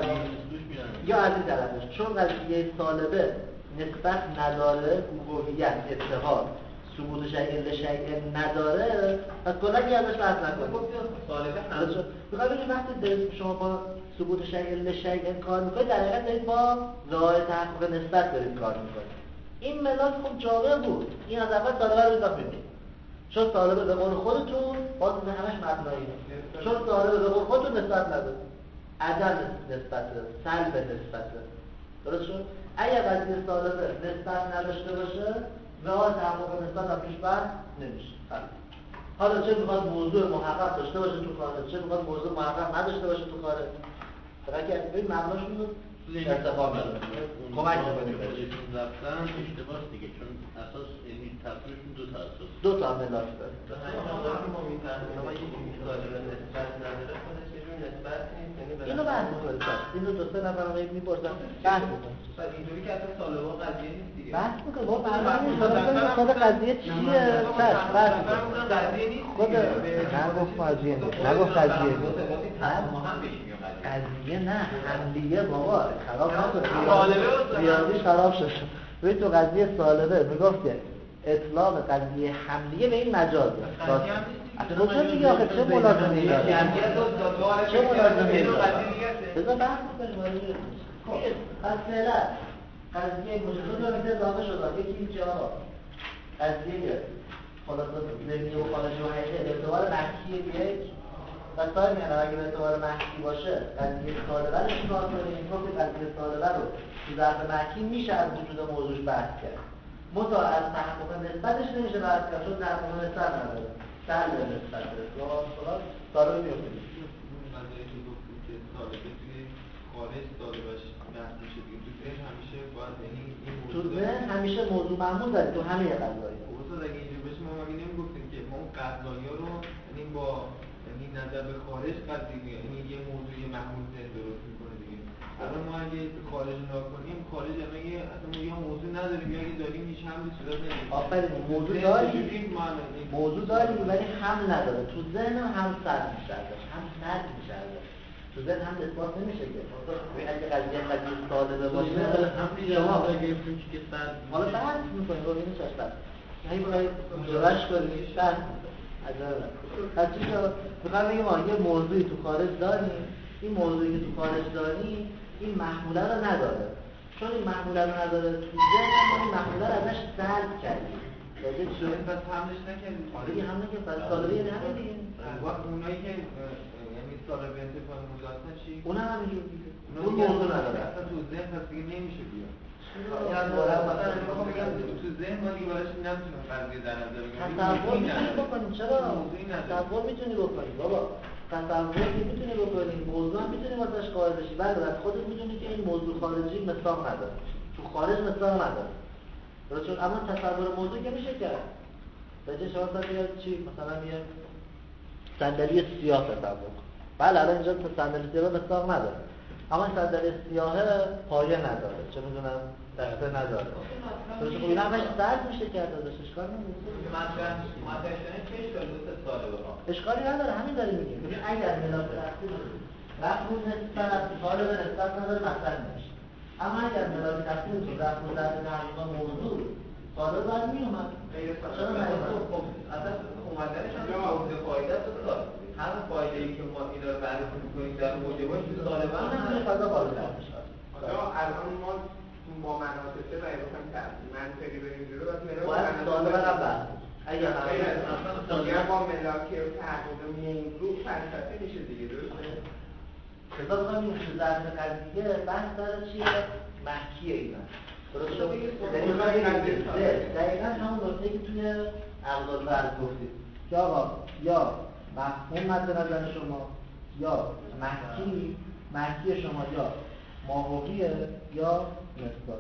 یا از این طرفش. چون قضیه سالبه نسبت نداره، الوهیت، اتحاد، ثبوت شیء به شیء نداره، پس کلا که ازش بحث نکنید. سالبه هم بخواه بگید وقتی دارید شما با ثبوت شیء به شیء کار میکنید، در حقیقت دارید با راه تحقق نسبت دارید کار میکنید. این ملاک خب جامعه بود، این از اول سالبه رو اضافه میکنید. چون سالبه به قول خودتون باز به همش مبنایی، چون سالبه به قول خودتون نسبت نداره، عدم نسبت، سلب نسبت. درست شد؟ اگر قضیه سالبه نسبت نداشته باشه، راه تحقق نسبت هم پیش بر نمیشه. حالا چه میخواد موضوع محقق داشته باشه تو کاره، چه میخواد موضوع محقق نداشته باشه تو کاره، فقط که ببین مبناشون رو ارتفاع میده، کمک میکنه خودشون رفتن اشتباهه دیگه، چون اساس یعنی تفسیرشون دو تا اساس دو تا ملاک داره. تو همین موقعی که ما میفهمیم آقا یه چیزی سالبه نسبت نداره، خودش یه جور نسبت نیست، یعنی به اینو بحث میکنید. اینو دو سه نفر رو میپرسن بحث میکنید. پس اینجوری که اصلا سالبه قضیه نیست دیگه. بحث میکنید بابا برنامه نیست. خود قضیه چیه؟ چش بحث میکنید. قضیه نیست خود نگفت قضیه نیست، نگفت قضیه نیست. ما هم بهش میگم قضیه نه، حملیه بابا خراب نشد، ریاضی خراب شد. ببین تو قضیه سالبه میگفت که اطلاق قضیه حملیه به این مجازه. اصلا چه دیگه آخه چه ملازمه‌ای داره؟ چه ملازمه‌ای داره؟ بذار بحث کنیم. پس فعلا قضیه مجازه رو میده اضافه شد. یکی اینجا قضیه خلاصه ذهنی و خارجی و حقیقی به اعتبار محکی یک و سایر میانه اگه به اعتبار محکی باشه قضیه سالبه رو چیکار کنیم؟ این گفت قضیه سالبه رو تو ظرف محکی میشه از وجود موضوعش بحث کرد. متا از تحقق نسبتش نمیشه بحث کرد چون تحقق نسبت نداره. سلب نسبت داره. خلاص سالبه میفتیم. قضیه که گفتیم که سالبه توی خارج سالبهش بحث میشه دیگه، تو ذهن همیشه باید یعنی تو ذهن همیشه موضوع معمول داره تو همه قضایی. اصلا اگه اینجوری بشه ما مگه نمیگفتیم که ما اون قضایا رو یعنی با یعنی نظر به خارج قضیه یعنی یه موضوع معمول ذهن درست میکنه دیگه. الان ما اگه خارج نگاه کنیم، خارج هم اگه اصلا ما یه موضوع نداریم یا اگه داریم هیچ حملی صورت نمیگیره. آفرین موضوع داریم، موضوع داریم ولی حمل نداره. تو ذهن هم سرد میشه ازش، هم سرد میشه ازش. تو ذهن هم اثبات نمیشه که اگه قضیه قضیه سالبه باشه حملی شما گفتیم که سرد حالا بحث میکنیم رو اینو چش بحث یعنی برای مجرش کنیم بحث عجبه پس چی شد؟ بخواه بگیم ما یه موضوعی تو خارج داریم، این موضوعی که تو خارج داریم این محموله رو نداره. چون این محموله رو نداره تو ذهن ما این محموله رو ازش سلب کردیم. راجع چی؟ پس حملش نکردیم. دیگه هم نکردیم. پس سالبه یعنی همین دیگه. وقت اونایی که یعنی سالبه انتفاع مولاتن چی؟ اون هم همینجور دیگه. اون موضوع نداره. اصلا تو ذهن پس دیگه نمیشه بیاد. تو ذهن ما دیگه براش نمیتونیم قضیه در نظر بگیریم. تصور میتونی بکنیم. چرا؟ تصور میتونی بکنیم بابا. تصور که میتونی بکنیم، موضوع هم میتونی واسش قائل بشی. بعد از خودت میدونی که این موضوع خارجی مصداق نداره. تو خارج مصداق نداره. درست شد؟ اما تصور موضوع که میشه کرد. بچه شما مثلا چی؟ مثلا یه صندلی سیاه تصور کن. بله الان اینجا صندلی سیاه مصداق نداره. اما این صندلی سیاه پایه نداره. چه میدونم دسته نداره. درست خب این همش سرد میشه کرد ازش اشکال نمیشه. مطرح مطرح شدن چه اشکالی بود سالبه ها؟ اشکالی نداره، همین داریم میگیم. ببین اگر ملاک تحصیل رفع نسبت سالبه نسبت نداره مطرح نمیشه. اما اگر ملاک تحصیل تو رفع و ضرب تحقیق موضوع سالبه باید میومد. چرا نیومد؟ خب اصلا اومدنش هم موضوع فایده است داره. هر فایده‌ای که ما اینا رو بررسی می‌کنیم در موجباش تو سالبه هم نمیشه فضا قابل بشه. الان ما با مناطق سه باید بخوایم منطقی بریم جلو باید سالبه هم بحث اگر اگر با ملاکی و تحقیق میایم رو فلسفه میشه دیگه درسته؟ خدا کنیم که ظرف قضیه بحث داره چیه؟ محکیه اینا درست شد؟ دقیقا همون نکته که توی اقدال برد گفتید که آقا یا مفهوم مد نظر شما یا محکی محکی شما یا ماهویه یا نسبت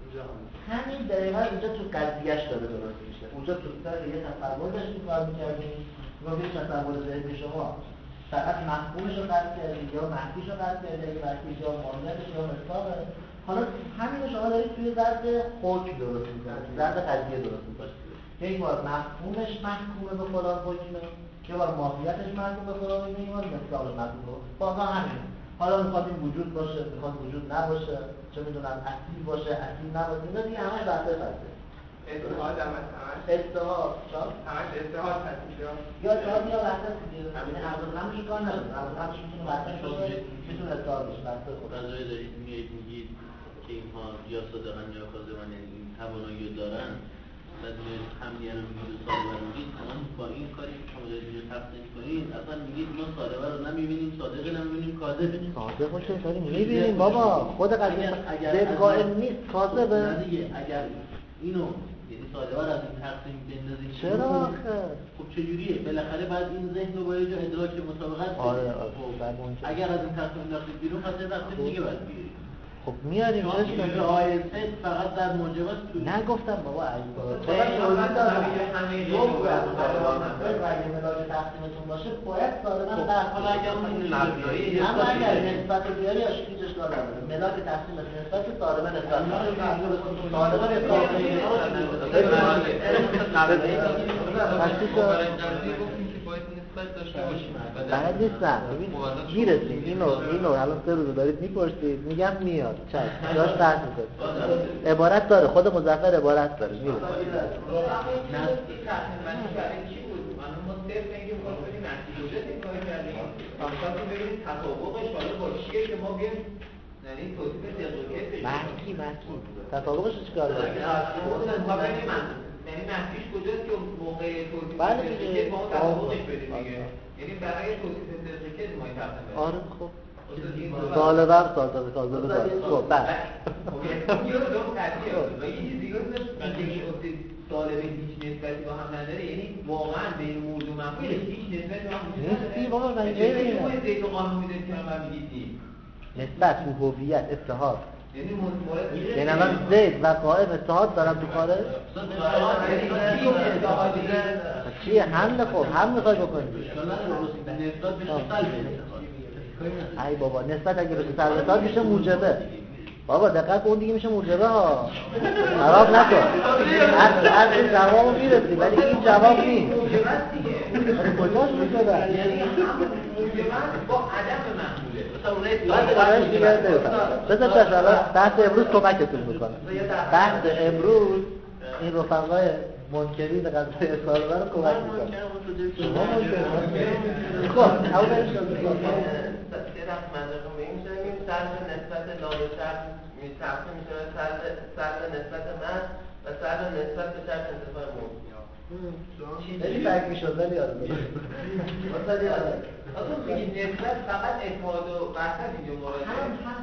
همین دقیقا اینجا تو قضیهش داره درست میشه. اونجا تو سر یه تصور داشتیم کار میکردیم و یه تصور ذهنی شما فقط مفهومش رو قطع کردید یا معنیش رو قطع کردید یا معنیش یا ماهیتش یا مصداقه. حالا همین شما دارید توی ضرب حکم درست میکنید، توی ضرب قضیه درست میکنید. یک بار مفهومش محکومه به فلان حکمه، یه بار ماهیتش محکوم به فلان حکمه، یه بار مصداق محکوم به واقعا همین. حالا میخواد این وجود باشه، میخواد وجود نباشه، چه میدونم اصیل باشه، اصیل نباشه، اینا دیگه همش بحثه بحثه. اتحاد همش همش اتحاد همش اتحاد هستی یا اتحاد یا بحثه دیگه. همین حضرت همش کار نداره. حضرت همش میتونه بحثه باشه، میتونه اتحاد باشه، بحثه خود. قضایی دارید میگید میگید که اینها یا صادقن یا کاذبن، یعنی این توانایی دارن. بعد همدیگه رو میگید و صادقه رو میگید، اما با این کاری که شما دارید اینو تفسیر کنید اصلا میگید ما صادقه رو نمیبینیم، صادقه نمیبینیم، کاذبه. صادق رو چه داریم میبینیم بابا، خود قضیه ذهن قائم نیست، کاذبه. نه دیگه اگر اینو یعنی صادقه رو از این تقسیم بندازید چرا آخه؟ خب چجوریه؟ بالاخره بعد این ذهن رو با یه جا ادراک مطابقت بدید. آره آره خب اگر از این تقسیم انداختید بیرون پس این تقسیم دیگه باید بیارید. خب میاریم چون اینجا آیه سه فقط در موجبات توی نگفتم بابا عزیز خدا توضیح دادم همه دو اگه ملاک تقسیمتون باشه باید صادقاً در حالا اگر این مبنایی اما اگر نسبت بیاری یا هیچ اشکال نداره ملاک تقسیمت نسبت صادقاً نسبت بعد نیستم ببین میرسیم اینو اینو الان سه روز دارید میپرسید میگم میاد چشم داشت بحث میکنید عبارت داره خود مظفر عبارت داره میرسیم محکی محکی تطابقش رو چیکار داره؟ یعنی منفیش کجاست که موقع توصیف بله دیگه با اون تطابقش بدیم دیگه یعنی برای توصیف ترجیح ما این تقسیم آره خب سال بعد سال تا سال دو سال خب بعد خب یه دو قضیه و یه چیز دیگه است که گفتید طالب هیچ نسبتی با هم نداره یعنی واقعا بین موضوع مفهوم هیچ نسبتی با هم وجود نداره نیستی بابا من نمیدونم چه زید قانون میدونید که من میگید نسبت تو هویت اتحاد یعنی مورد یعنی الان زید و قائم اتحاد دارم تو کاره چیه حمله خب هم میخوای بکنی ای بابا نسبت اگه به سلطات میشه موجبه بابا دقت اون دیگه میشه موجبه ها خراب نکن از این جواب میرسی ولی این جواب نیست کجاش موجبه با عدم محموله بذار چشم الان بحث امروز کمکتون میکنه بحث امروز این رفقای منکرین قضیه سالمه رو کمک میکنه شما منکرین خب اولش سه رفت منظرم به این میشه این سرد نسبت لابه شرط تقسیم میشه سرد نسبت من و سرد نسبت به شرط انتفاع موضوع خیلی فرق میشد ولی یاد میشه ولی آره اصلا بگید نسبت فقط اتحاد و وحدت اینجا مورد هم هم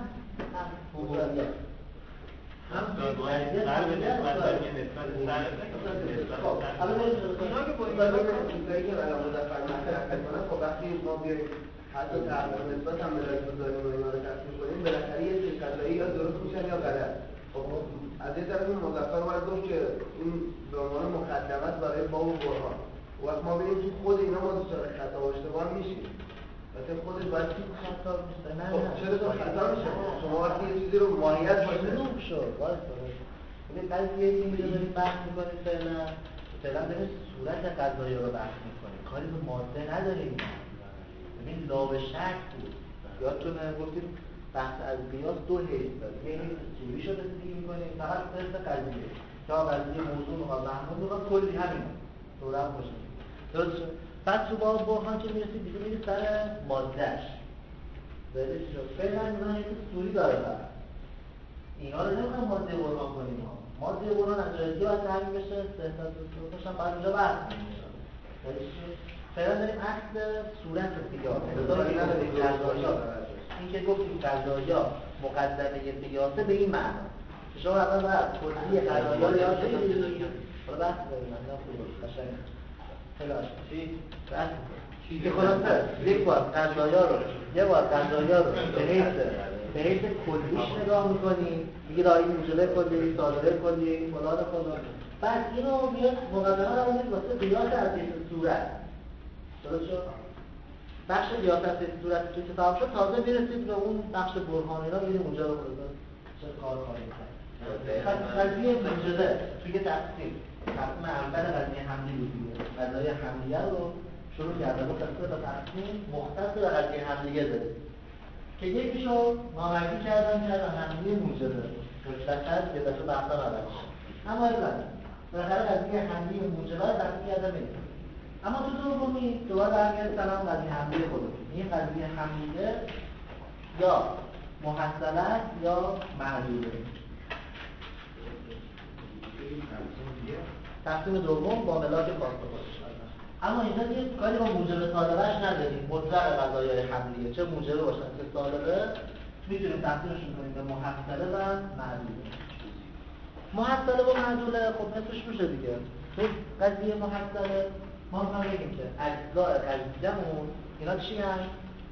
هم حتی تقریبا نسبت هم ملاک بزاریم و اینا رو تقسیم کنیم بالاخره یه سری قضایی یا درست میشن یا غلط. خب از یه طرف این مظفر باید گفت که این به عنوان مقدمت برای باب و برهان وقت ما ببینیم که خود اینا ما دچار خطا و اشتباه میشیم مثلا خودش باید چی خطا میشه نه خب چرا تو خطا میشه شما وقتی یه چیزی رو ماهیت باشه نوب شد واسه ببین قضیه این میگه داریم بحث میکنیم فعلا فعلا داریم صورت قضایی رو بحث میکنیم کاری به ماده نداریم این لاب شک بود یادتونه گفتیم بحث از قیاس دو حیث داره یه حیث چیزی شده دیگه میکنیم فقط صرف قضیه یا قضیه موضوع و محمول و کلی همین دوره هم باشه درست شد بعد تو با برهان که میرسید دیگه میرسید سر مادهش بله شد فعلا اینا حیث سوری داره فقط اینا رو نمیخوایم ماده برهان کنیم ماده برهان از جایدی باید تعمیم بشه سهتت و سهتش هم باید اونجا بحث کنیم فعلا داریم اصل صورت قیاسه این که گفتیم قضایا مقدمه قیاسه به این معنا شما اول باید کلی قضایا رو یاد بگیرید حالا بحث داریم من خوبه قشنگ خیلی عشق چی؟ بحث که خلاصه یک بار قضایا رو یه بار قضایا رو به حیث به حیث کلیش نگاه میکنیم، میگه این موجبه کلی، صادره کلی، فلان فلان. بعد اینو بیاد مقدمه رو بگید واسه قیاس از حیث صورت. درست شد؟ بخش قیاس از حیث صورت توی کتاب شد، تازه برسید به اون بخش برهانی را میگه موجب خودت چه کار خواهید کرد. قضیه موجبه توی تقسیم تقسیم اول قضیه حملی بود دیگه. قضیه حملیه رو شروع کردن و تقسیم تا تقسیم مختص به قضیه حملیه داره. که یکیشو نامردی کردن کردن حملی موجبه. مشتقل که دست بحثا نداره. اما ایوان بالاخره قضیه حملی موجبه رو دست کردن میده. اما تو دومی دوباره برگرد سلام قضیه حملی خودمون. این قضیه حملیه یا محصله یا معلوله. تقسیم دوم با ملاک خواسته خودش. اما اینجا دیگه کاری با موجب طالبهش نداریم. مطلق قضایای حملیه چه موجبه باشن که طالبه میتونیم تقسیمشون کنیم به محصله و معلوله. محصله و معلوله خب مثلش میشه دیگه. تو قضیه محصله ما میخوام بگیم که اجزاء قضیه‌مون اینا چی هست؟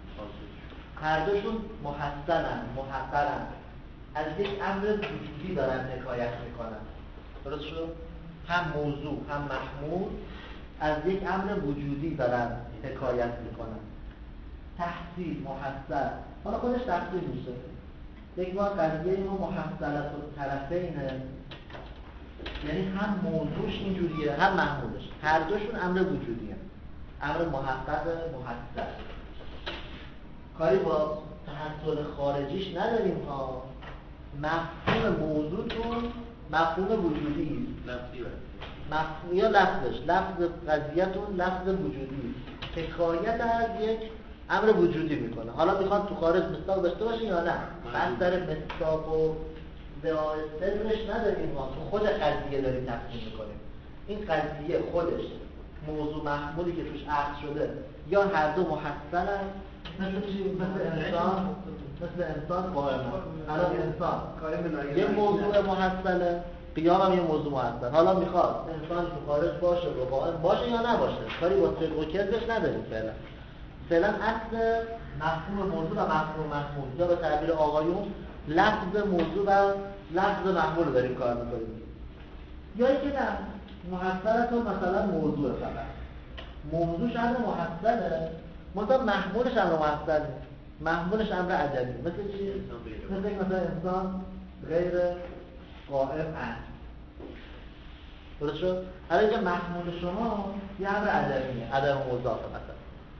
هر دوشون محصلن، محقرن. از یک امر وجودی دارن حکایت میکنن. درست شد؟ هم موضوع هم محمول از یک امر وجودی دارن حکایت میکنن. تحصیل، محصل، حالا خودش تحصیل میشه. یک بار قضیه ما محصلت و طرفینه، یعنی هم موضوعش اینجوریه هم محمولش، هر دوشون امر وجودیه، امر محقق محصل. کاری با تحصل خارجیش نداریم ها. مفهوم موضوعتون مفهوم وجودی لفظی مفهوم یا لفظش لفظ قضیهتون لفظ وجودی حکایت از یک امر وجودی میکنه. حالا میخواد تو خارج مصداق داشته باشه یا نه بس در مصداق و دعای صدرش نداریم ما تو خود قضیه داریم تقسیم میکنیم. این قضیه خودش موضوع محمولی که توش عقد شده یا هر دو محصل هست. مثل چی؟ مثل انسان مثل انسان قائم الان انسان یه موضوع محصله، قیام هم یه موضوع محصل. حالا میخواد انسان تو خارج باشه و قائم باشه یا نباشه، کاری با صدق و کذبش نداریم. فعلا فعلا اصل مفهوم موضوع و مفهوم محمول یا به تعبیر آقایون لفظ موضوع و لفظ محمول داریم کار میکنیم. یا اینکه نه محصلت رو مثلا موضوع فقط موضوعش امر محصله مثلا محمولش امر محصله، محمولش امر عدمی. مثل چی؟ مثل این مثلا انسان غیر قائم است. درست شد؟ حالا اینجا محمول شما یه امر عدمیه، عدم مضافه مثلا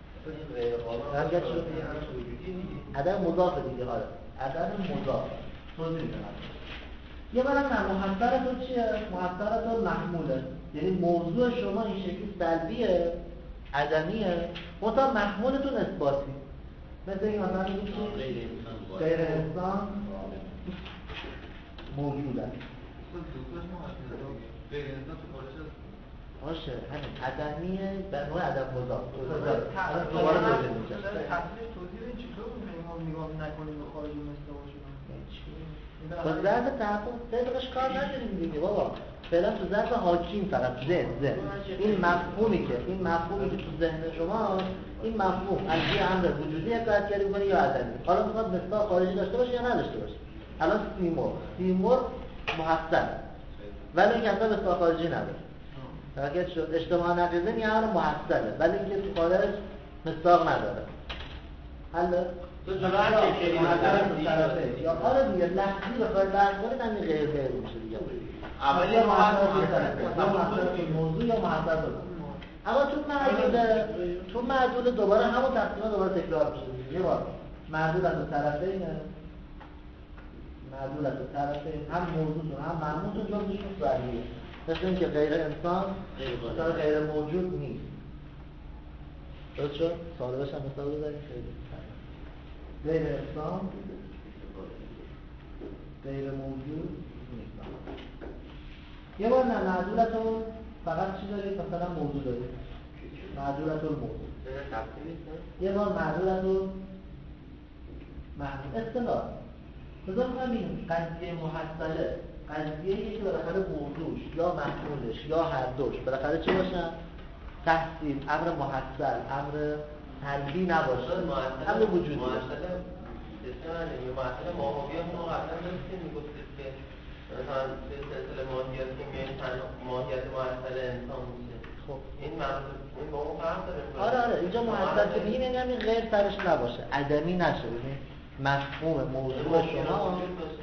عدم مضافه دیگه. آره عدم مضافه توضیح میدم. یه بارم نه محصلتون چیه؟ محصلتون محموله، یعنی موضوع شما این شکلی سلبیه عدمیه منتها محمولتون اثباتی. مثل این مثلا میگه چی؟ غیر انسان موجود است. غیر انسان تو خارج است باشه همین عدمیه به نوع عدم مضاف. دوباره توضیح میدم. تفسیر توضیح این چطور ما نگاه نکنیم به خارج مصداق شدن؟ با ظرف تحقق صدقش کار نداریم دیگه بابا. فعلا تو ظرف حاکیم فقط ذهن ذهن این مفهومی که این مفهومی که تو ذهن شما این مفهوم از یه امر وجودی حکایت کردیم کنه یا عدمی. حالا میخواد مصداق خارجی داشته باشه یا نداشته باشه. الان سیمور سیمور محسن ولی اینکه اصلا مصداق خارجی نداره. فقط شد اجتماع نقیضه یه امر محسنه ولی اینکه تو خارج مصداق نداره. حالا تو جلو هر چیزی طرفه یا آره دیگه لحظی بخواید بحث کنید همین غیر غیر میشه دیگه. اولی محصل موضوع یا محصل اما تو معدول تو معدول دوباره همون تقسیم دوباره تکرار میشه. یه بار معدول از طرفین معدول از طرفین هم موضوعتون هم معمولتون جزشون صحیحه. مثل اینکه غیر انسان مثلا غیر موجود نیست. درست شد؟ سالبش هم مثال بذاریم خیلی غیر انسان غیر موجود نیست. یه بار نه معدولتون فقط چی دارید؟ مثلا موضوع دارید معدولتون موضوع یه بار معدولتون معدول اصطلاح بذار کنیم قضیه محصله قضیه که بالاخره موضوعش یا محمولش یا هر دوش بالاخره چی باشن؟ تحصیل، امر محصل، امر سلبی نباشه، امر وجودی باشه. بسیار یه مثلا ماهوی هم قبلا داشتیم میگفتید که مثلا سلسله ماهیت که میگه ماهیت معطل انسان میشه. خب این مفهوم این با اون فرق داره. آره آره اینجا معطل که میگیم یعنی همین غیر سرش نباشه، عدمی نشه. ببین مفهوم موضوع شما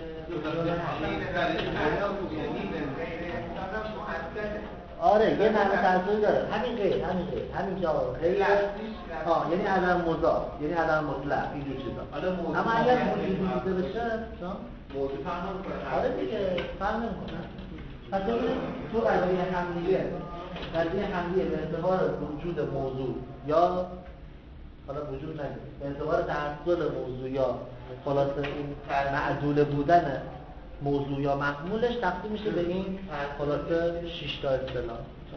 آره یه معنی ترجمه‌ای داره، همین غیر همین غیر همین جا غیر ها یعنی عدم مضاف یعنی عدم مطلق اینجور چیزا. اما اگر موجودی بوده بشه موضوع فرق نمی‌کنه. آره دیگه فرق نمی‌کنه. پس تو قضیه حملیه قضیه حملیه به اعتبار وجود موضوع یا حالا وجود نگید به اعتبار تحصل موضوع یا خلاصه این معدول بودن موضوع یا محمولش تقسیم میشه به این خلاصه شش تا اصطلاح.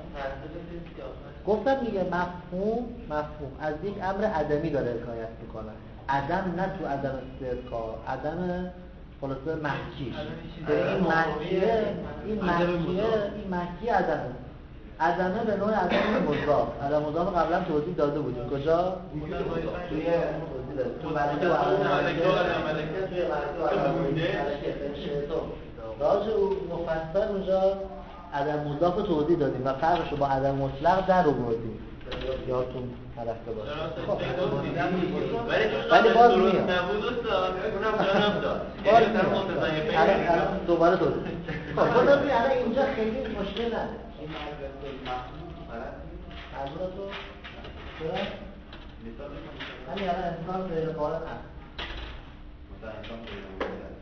گفتم دیگه مفهوم مفهوم از یک امر عدمی داره حکایت میکنه. عدم نه تو عدم استحقاق، عدم خلاصه محکیش. این محکیه این محکیه این محکی عدمه. عدمه به نوع عدم مضاف. عدم مضاف قبلا توضیح داده بودیم. کجا؟ توی تو برای راز او مفصل اونجا عدم مضاف توضیح دادیم و فرقش رو با عدم مطلق در آوردیم. یادتون نرفته باشه. ولی باز میاد. اونم جواب داد. الان دوباره توضیح. خب خدا ببین الان اینجا خیلی مشکل نداره. این منظور تو چرا؟ همین الان انسان غیر قائم هست. مثلا انسان غیر قائم هست.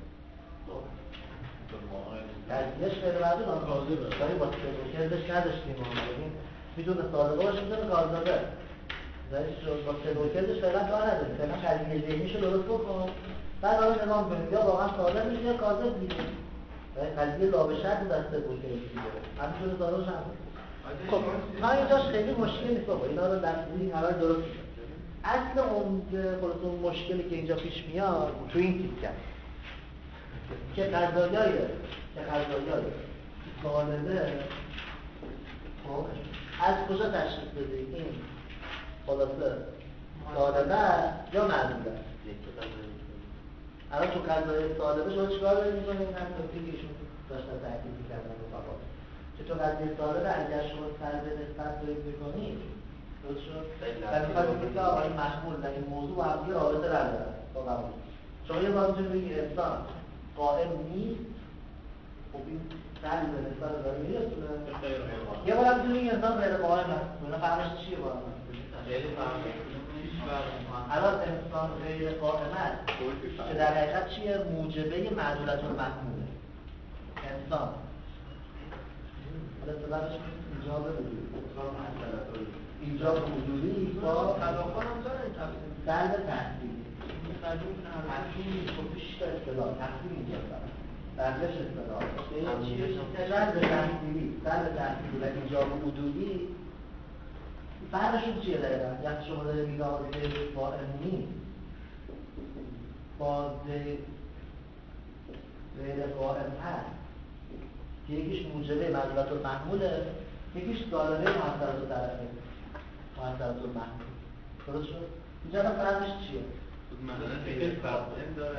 تجزیهش غیر معدول آن قاضی بود. ولی با سلوکردش نداشتیم ما. ببین میتونه صادقه باشه میتونه کارزاده. زنیش با سلوکردش فعلا کار نداریم. فعلا قضیه ذهنیشو درست بکن. بعد حالا نظام کنیم یا واقعا صادق میشه یا کاذب میشه. قضیه لابشت دسته بود که دیگه. همینطور داروش هم. خب تا اینجاش خیلی مشکل نیست بابا. اینا رو در این قرار درست میشه. اصل اون خلاص اون مشکلی که اینجا پیش میاد تو این تیکه که قضایای که قضایای غالبه خب از کجا تشخیص بده این خلاصه غالبه یا معدوده. الان تو قضایای غالبه شما چیکار دارید می‌کنید؟ این هم نکته که ایشون داشتن تحقیق می‌کردن رو فقط که تو قضیه غالبه اگر شما سر به نسبت دارید می‌کنید درست شد؟ و میخواد بگید که آقای محمول در این موضوع با همدیگه رابطه ندارن با قبول. شما یه بار میتونید بگید انسان قائم نیست، خب این سری به نسبت داره میرسونه. یه بار میتونید بگید انسان غیر قائم هست. اونا فرقش چیه با هم؟ خیلی فرقه. الان انسان غیر قائم هست که در حقیقت چیه؟ موجبه معدولت المحموله. انسان اصطلاحش ایجاب وجودی ایجاب وجودی با تداخل هم داره این تفسیر سلب تحصیلی تحصیلی خب بیش تا اصطلاح تحصیل اینجا داره بردش اصطلاح سلب تحصیلی سلب تحصیلی و ایجاب وجودی فرقشون چیه دقیقا؟ یعنی شما داره میگه آزه قائم نیست بازه غیر قائم هست که یکیش موجبه معدولت المحموله یکیش ظالمه محصلات طرفه محصلات المحمول. درست شد؟ اینجا هم فرقش چیه؟ مثلا خیلی فرق داره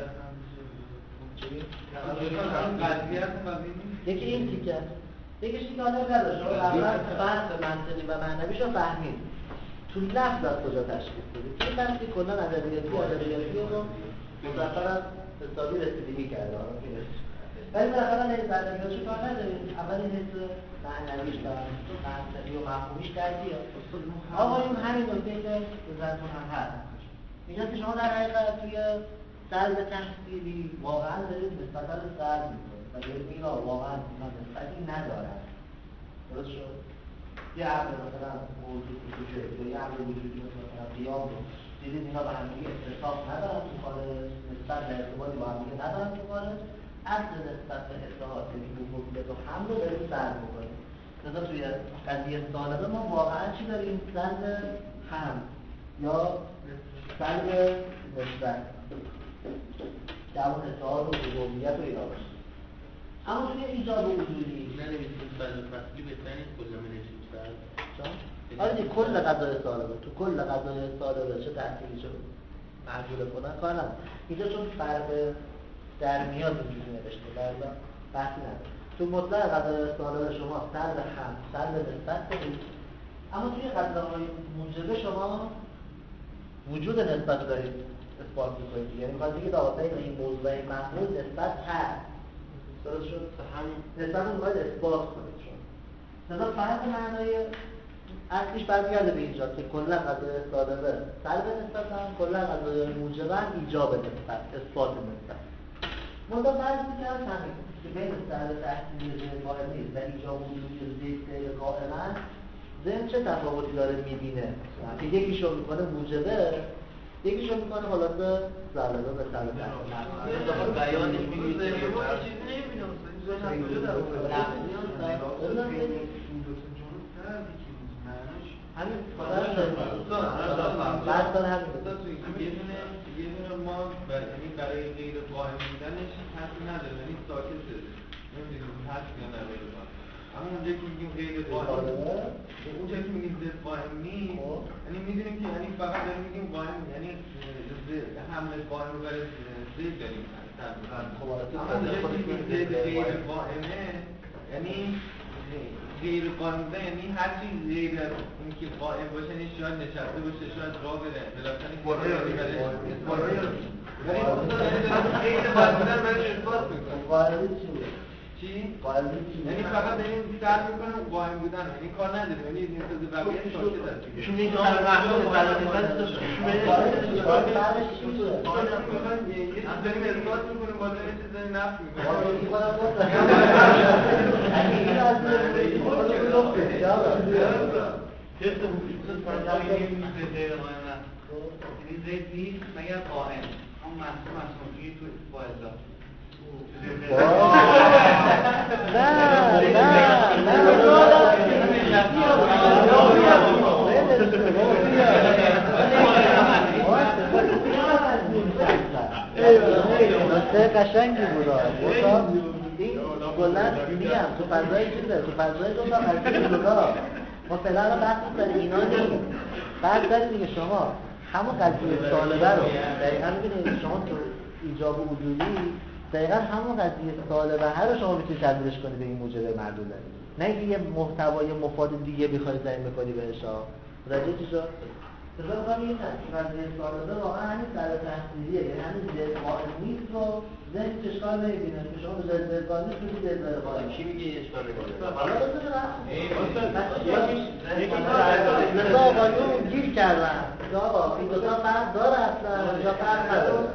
یکی این تیکه یکیش این حالا نداره شما اول فرق منطقی و معنویش رو فهمید تو لفظ از کجا تشخیص بدید این بحثی کلا ادبیاتی ادبیاتی رو مظفر از حسابی رسیدگی کرده ولی بالاخره نه ادبیاتش کار نداریم. اول این حس معنویش و منطقی و مفهومیش درگیره. آقایون همین نکته که بزرگتون هم هست میگه که شما در حقیقت توی سلب تحصیلی واقعا دارید نسبتا رو سلب میکنید و دارید میگه واقعا اینا نسبتی ندارن. درست شد؟ یه عقل مثلا موضوع وجوده یا یه عقل وجودی مثلا قیام رو دیدید اینا به همدیگه اتصاف ندارن تو خارج نسبت به ارتباطی با همدیگه ندارن تو خارج اصل نسبت به اتحاد یعنی حقوقیت و حمل رو داریم سلب میکنیم. لذا توی قضیه سالبه ما واقعا چی داریم؟ سلب حمل یا سلب نسبت در اون اتحاد و حقوقیت و اینا باشه. اما توی ایجاب وجودی ننویسیم سلب فصلی بهتر نیست کلا بنویسیم سلب. آره دیگه کل قضایای سالبه تو کل قضایای سالبه چه تحصیلی شد؟ معجوله کنن کار نداره. اینجا چون فرق در میاد اینجوری نوشته برای بحثی نداره. تو مطلق قضایای سالار شما سلب هم سلب نسبت دارید، اما توی قضاهای موجبه شما وجود نسبت رو دارید اثبات میکنید. یعنی میخواید بگید آقا بین این موضوع محمول نسبت هست، درست شد؟ هم نسبت رو باید اثبات کنید. شد مثلا فرق معنای اصلیش برمیگرده به اینجا که کلا قضایای سالبه سلب نسبت هم، کلا قضایای موجبه هم ایجاب نسبت، اثبات نسبت. منطقه فرض میکرد همین که بین سلب تحصیلی غیر قائم نیست و ایجاب وجودی زید غیر قائم است، ذهن چه تفاوتی داره میبینه که یکیشو میکنه موجبه، یکیشو میکنه خلاصه سلبه به سلب تحصیلی. بیانش میگه همین فرض فرض کنه همین یه دونه یه دونه ما یعنی برای غیر قائم بودنش حرفی نداره، یعنی ساکت شده، نمیدونم حرف یا نداره. اما اونجا که میگیم غیر قائم، اونجا که میگیم ضد قائم نیست، یعنی میدونیم که یعنی فقط داریم میگیم قائم، یعنی حمل قائم رو برای ضد داریم. اما اونجا که میگیم ضد غیر قائمه، یعنی غیر قائم بودن یعنی هر چیز غیر از اینکه قائم باشه، یعنی شاید نشسته باشه، شاید راه بره، بالاخره غیر قائم بودن برای اثبات میکنه. قائم چی بود؟ چی؟ قائم چی؟ یعنی فقط داریم سر میکنم قائم بودن، یعنی کار نداره، یعنی نسبت به بقیه ساکت هست. ایشون میگه سر محمول برای نسبت بعدش چی میشه؟ یه چیز داریم اثبات میکنیم، بالا یه چیز داریم نفی میکنیم. این خودم گفتم این از خودم گفتم یعنی زید نیست مگر قائم، اون محصول محصولی تو فائزا. نه نه نه قشنگی بود. این کلا میگم تو فضای چیزه، تو فضای دو تا از جدا. ما فعلا بحث می‌کنیم اینا نیست. بعد داریم دیگه شما همون قضیه سالبه رو دقیقاً می‌بینید، شما تو ایجاب وجودی دقیقاً همون قضیه سالبه رو شما می‌تونید تبدیلش کنید به این موجب معلوله. نه اینکه یه محتوای مفاد دیگه بخوای تعیین بکنی بهش. متوجه چی شد؟ مثلا میگم این قضیه سالبه واقعا همین سر تحصیلیه، یعنی همین ضد قائم نیست رو ذهن اشکال نمی‌بینه که شما به ضد قائم نیست میگید ضد قائم. کی میگه اشکال نمی‌کنه؟ حالا مثلا آقایون گیر کردن که آقا این دو تا فرق داره اصلا یا فرق نداره.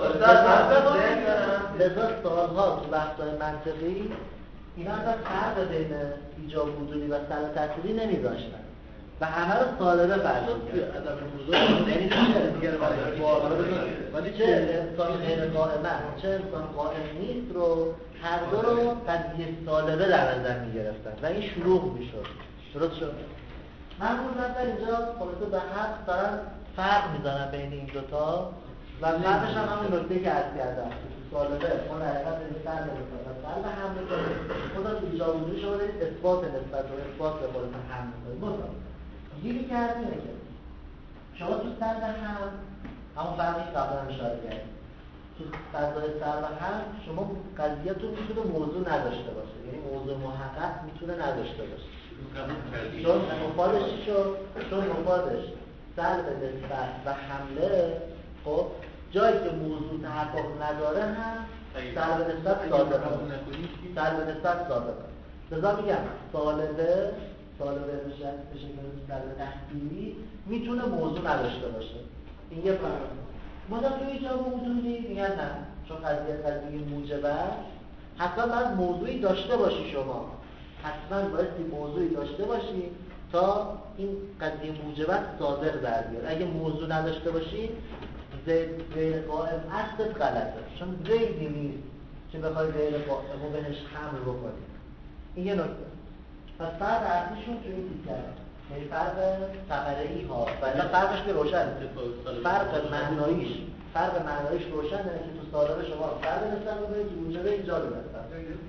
لذا سالها تو بحث‌های منطقی اینا اصلا فرق بین ایجاب وجودی و سلب تحصیلی نمی‌ذاشتن و همه رو سالبه فرض می‌کردن. یعنی چه دیگه ولی چه انسان غیر قائمه چه انسان قائم نیست رو هر دو رو قضیه سالبه در نظر می‌گرفتن و این شروع می‌شد. درست شد؟ من گفتم اینجا خلاصه به حق دارن فرق می‌زنن بین این دوتا و فرقش هم همون نکته که عرض کردم. سالبه ما در حقیقت نسبت نمی‌کنیم و سلب هم می‌کنیم. خدا تو ایجاب وجودی شما دارید اثبات نسبت و اثبات به قول من هم می‌کنید. گیری کردیم که شما تو سلب هم همون فرقی که قبلا اشاره کردیم، تو فضای سلب هم شما قضیه‌تون میتونه موضوع نداشته باشه، یعنی موضوع محقق میتونه نداشته باشه. چون مفادش چی شد؟ چون مفادش سلب نسبت و حمله، خب جایی که موضوع تحقق نداره هم سلب نسبت صادقه، سلب نسبت صادقه. لذا میگم سالبه سالبه بشه به شکل سلب تحصیلی میتونه موضوع نداشته باشه. این یه فرق. مثلا توی ایجاب وجودی میگن نه، چون قضیه قضیه موجبه حتما باید موضوعی داشته باشی، شما حتما باید موضوعی داشته باشی تا این قضیه موجبه صادق در بیاد. اگه موضوع نداشته باشی زید غیر قائم اصلت غلطه، چون زیدی نیست که بخوای غیر قائم رو بهش حمل بکنی. این یه نکته. پس فرق اصلیشون تو این تیکه یعنی فرق ثمره‌ای ها ولی فرقش که روشنه. فرق معناییش فرق معناییش روشنه که تو سالبه شما فرق نسبت رو برید که موجبه ایجاد نسبت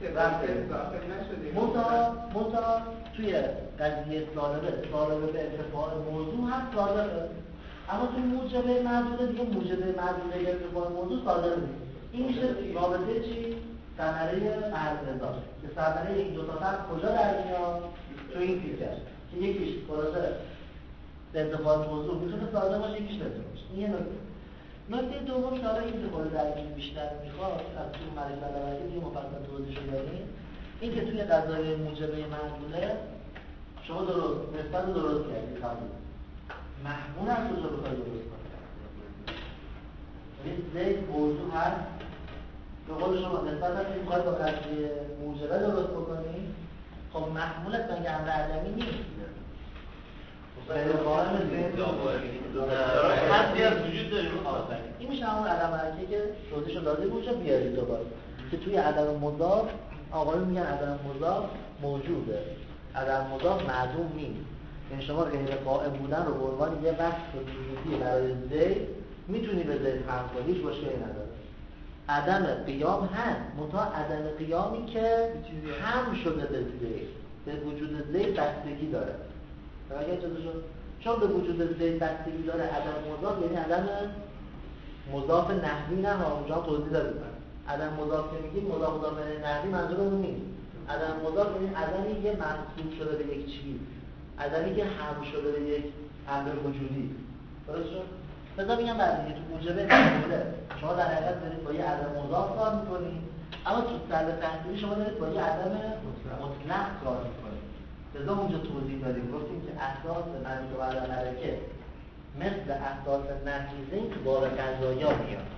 منتها منتها توی قضیه سالبه سالبه به ارتفاع موضوع هم صادقه. اما تو موجبه معدوله دیگه موجبه معدوله یا ارتفاع موضوع صادر نیست. این میشه رابطه چی؟ ثمره محل نظام که ثمره این دو تا فرد کجا در میاد؟ تو این فیچر که یکیش خلاصه ارتفاع موضوع میتونه صادر باشه، یکیش نمیتونه باشه. این یه نکته. نکته دوم که حالا این خود درگیری بیشتر میخواد از تو مرحله بلوری دیگه مفصل توضیحش بدیم، این که توی قضای موجبه معدوله شما درست نسبت رو درست کردید قبول محمول از کجا بخواهید درست کنید؟ یعنی زید موضوع هست به قول شما نسبت هست که میخواید با قضیه موجبه درست بکنید، خب محمولت مگه امر عدمی نیست؟ غیر قائم زید هستی از وجود داریم. این میشه همون عدم حرکه که توضیحشو داده بود بیارید دوباره که توی عدم مضاف آقایون میگن عدم مضاف موجوده، عدم مضاف معدوم نیست. یعنی شما غیر قائم بودن رو به عنوان یه وصف وجودی برای زید میتونی به زید حمل کنی، هیچ مشکلی نداره. عدم قیام هست، منتها عدم قیامی که هم شده به زید به وجود زید بستگی داره. اگه اجازه شد چون به وجود زید بستگی داره عدم مضاف یعنی عدم مضاف نحوی نه ها، اونجا توضیح دادیم. عدم مضاف که میگیم مضاف مضاف نحوی منظور اون نیست. عدم مضاف یعنی عدمی که منسوب شده به یک چیز، عدمی که هم شده به یک امر وجودی. درست شد؟ مثلا میگم بعد دیگه تو موجبه معموله شما در حقیقت دارید با یه عدم مضاف کار میکنید، اما تو سلب تحصیلی شما دارید با یه عدم مطلق کار میکنید. لذا اونجا توضیح دادیم گفتیم که اساس منطق و عدم حرکت مثل اساس نتیجه تو باب قضایا میاد.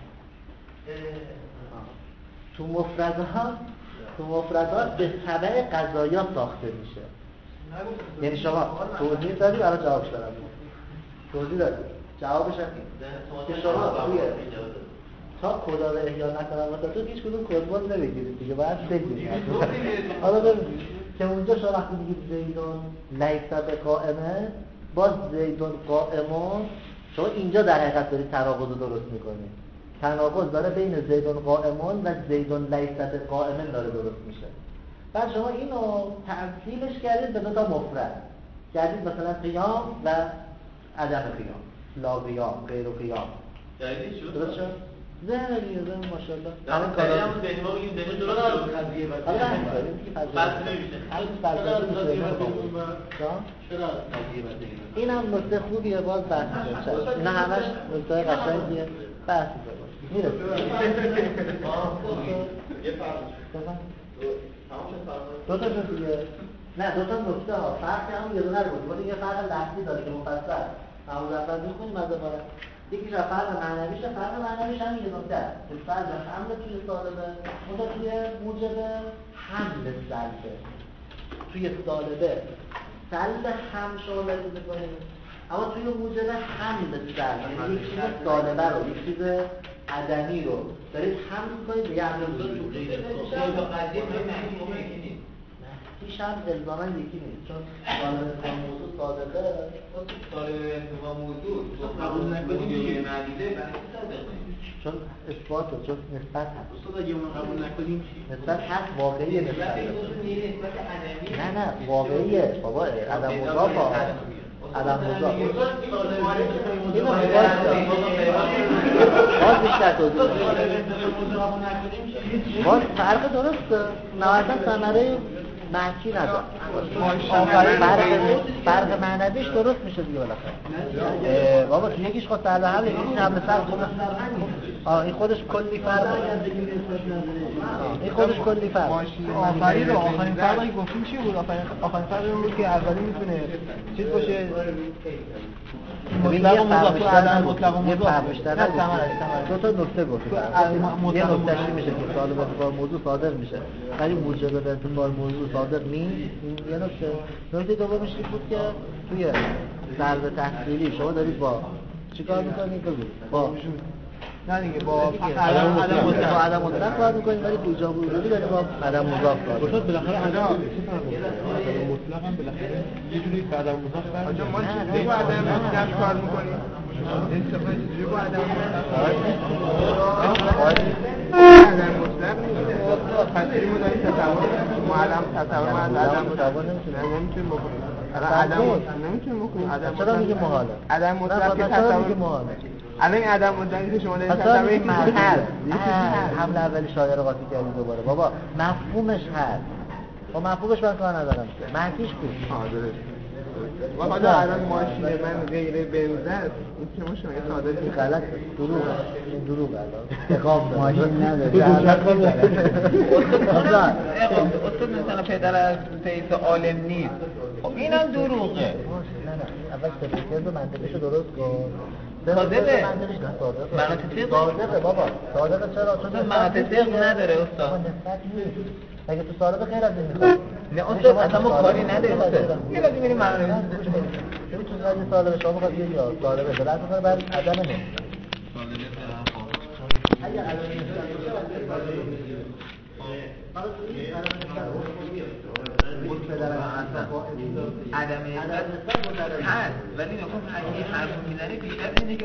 تو مفردات تو مفردات به تبع قضایا ساخته میشه. یعنی شما توضیح دادی برای جوابش دارم. توضیح دادی جوابش هم این که شما توی تا کدا رو احیا نکنم واسه تو هیچ کدوم کدوم نمیگیرید دیگه، باید بگیرید. حالا ببینید که اونجا شما وقتی میگید زیدون لیست قائمه باز زیدون قائمون، شما اینجا در حقیقت دارید تناقض رو درست میکنید. تناقض داره بین زیدون قائمون و زیدون لیست قائمه داره درست میشه. بعد شما اینو تبدیلش کردید به دو تا مفرد، کردید مثلا قیام و عدم قیام، لا قیام، غیر قیام. جدید شد؟ درست شد؟ ذهن دیگه ذهن ماشاءالله. همین کارا هم ذهن ما میگیم ذهن درست شد قضیه بعد. حالا همین کاریم که فلسفه میشه. الان فلسفه میشه. چرا قضیه بعد؟ این هم نکته خوبیه باز بحث میشه. اینا همش نکته قشنگیه. بحث میشه. میره. یه فرق. دو تا دیگه. نه دو تا نکته ها. فرق هم یه دونه رو بود. ولی یه فرق لفظی داره که مفصل. همون اول میخونیم از اول. یکی را فرق معنویش، فرق معنویش هم یه نکته است که فرق حمل توی طالبه اونجا توی موجب حمل سلبه توی طالبه سلب هم شما لازم بکنیم، اما توی موجب حمل سلب یعنی یک چیز طالبه رو، یک چیز عدمی رو دارید حمل کنید به یه عمل وجودی. هیچ هم الزاماً یکی نیست، چون طالب موضوع صادقه طالب انتفاع موضوع قبول نکنیم یه معدیده چون اثباته، چون نسبت هست. استاد اگه اون قبول نکنیم نسبت هست، واقعیه نسبت نه نه واقعیه بابا، عدم مضاف عدم مضاف اینو باز بیشتر توضیح باز فرق درسته نهایتا ثمره منفی نداره. فرق فرق معنویش درست میشه دیگه بالاخره. بابا تو یکیش خود سر به حل، یکیش حمل سر خود. آه این خودش کلی فرق. این خودش کلی فرق. آخری رو آخرین فرقی گفتیم چی بود؟ آخرین آخرین فرق این بود که اولی میتونه چیز باشه مطلق و مضاف و عدم مطلق و مضاف. دو تا نکته گفتیم. یه نکتهش میشه که طالب ارتفاع موضوع صادر میشه ولی موجب ارتفاع موضوع صادر نیست. این یه نکته. نکته دومش این بود که توی سلب تحصیلی شما دارید با چیکار میکنید؟ بگو با نه دیگه با عدم مطلق و عدم مطلق کار میکنید ولی تو ایجاب وجودی دارید با عدم مضاف کار میکنید. بالاخره عدم مطلق هم بالاخره یه جوری به عدم مضاف برمیاد. ما چجوری با عدم مطلق کار میکنیم؟ استفاده چجوری با عدم مطلق عدم مطلق نیست. پس این مداری تصور ما عدم تصور ما عدم مطلق نمیتونیم بکنیم. الان عدم نمیتونیم بکنیم. چرا میگه محاله؟ عدم مطلق که تصور محاله. الان عدم مطلقی که شما دارید تصور این هست. حمل اولی شاعر رو قاطی کردید دوباره. بابا مفهومش هست. با مفهومش من کار ندارم. معنیش بود. آه درست. و حالا الان ماشین من غیر بنز است. این که ما شما یه ساده این غلط دروغ این دروغ الان اقام ماشین نداره. اصلا مثلا پدر از سیس عالم نیست. خب اینم دروغه. نه نه اول تفکر رو منطقیشو درست کن. صادقه. منطقی صادقه بابا. صادقه چرا؟ چون منطقی نداره استاد. نسبت نیست. اگه تو صادقه غیر از این میخواد. نه استاد اصلا ما کاری نداریم استاد. یه لازم میریم معلومه. چون تو قضیه صادقه شما بخواد یه جا صادقه به بعد بخواد بعد عدم نه. اگه عدم عدم هست ولی نکن اگه حرف میزنه بیشتر اینه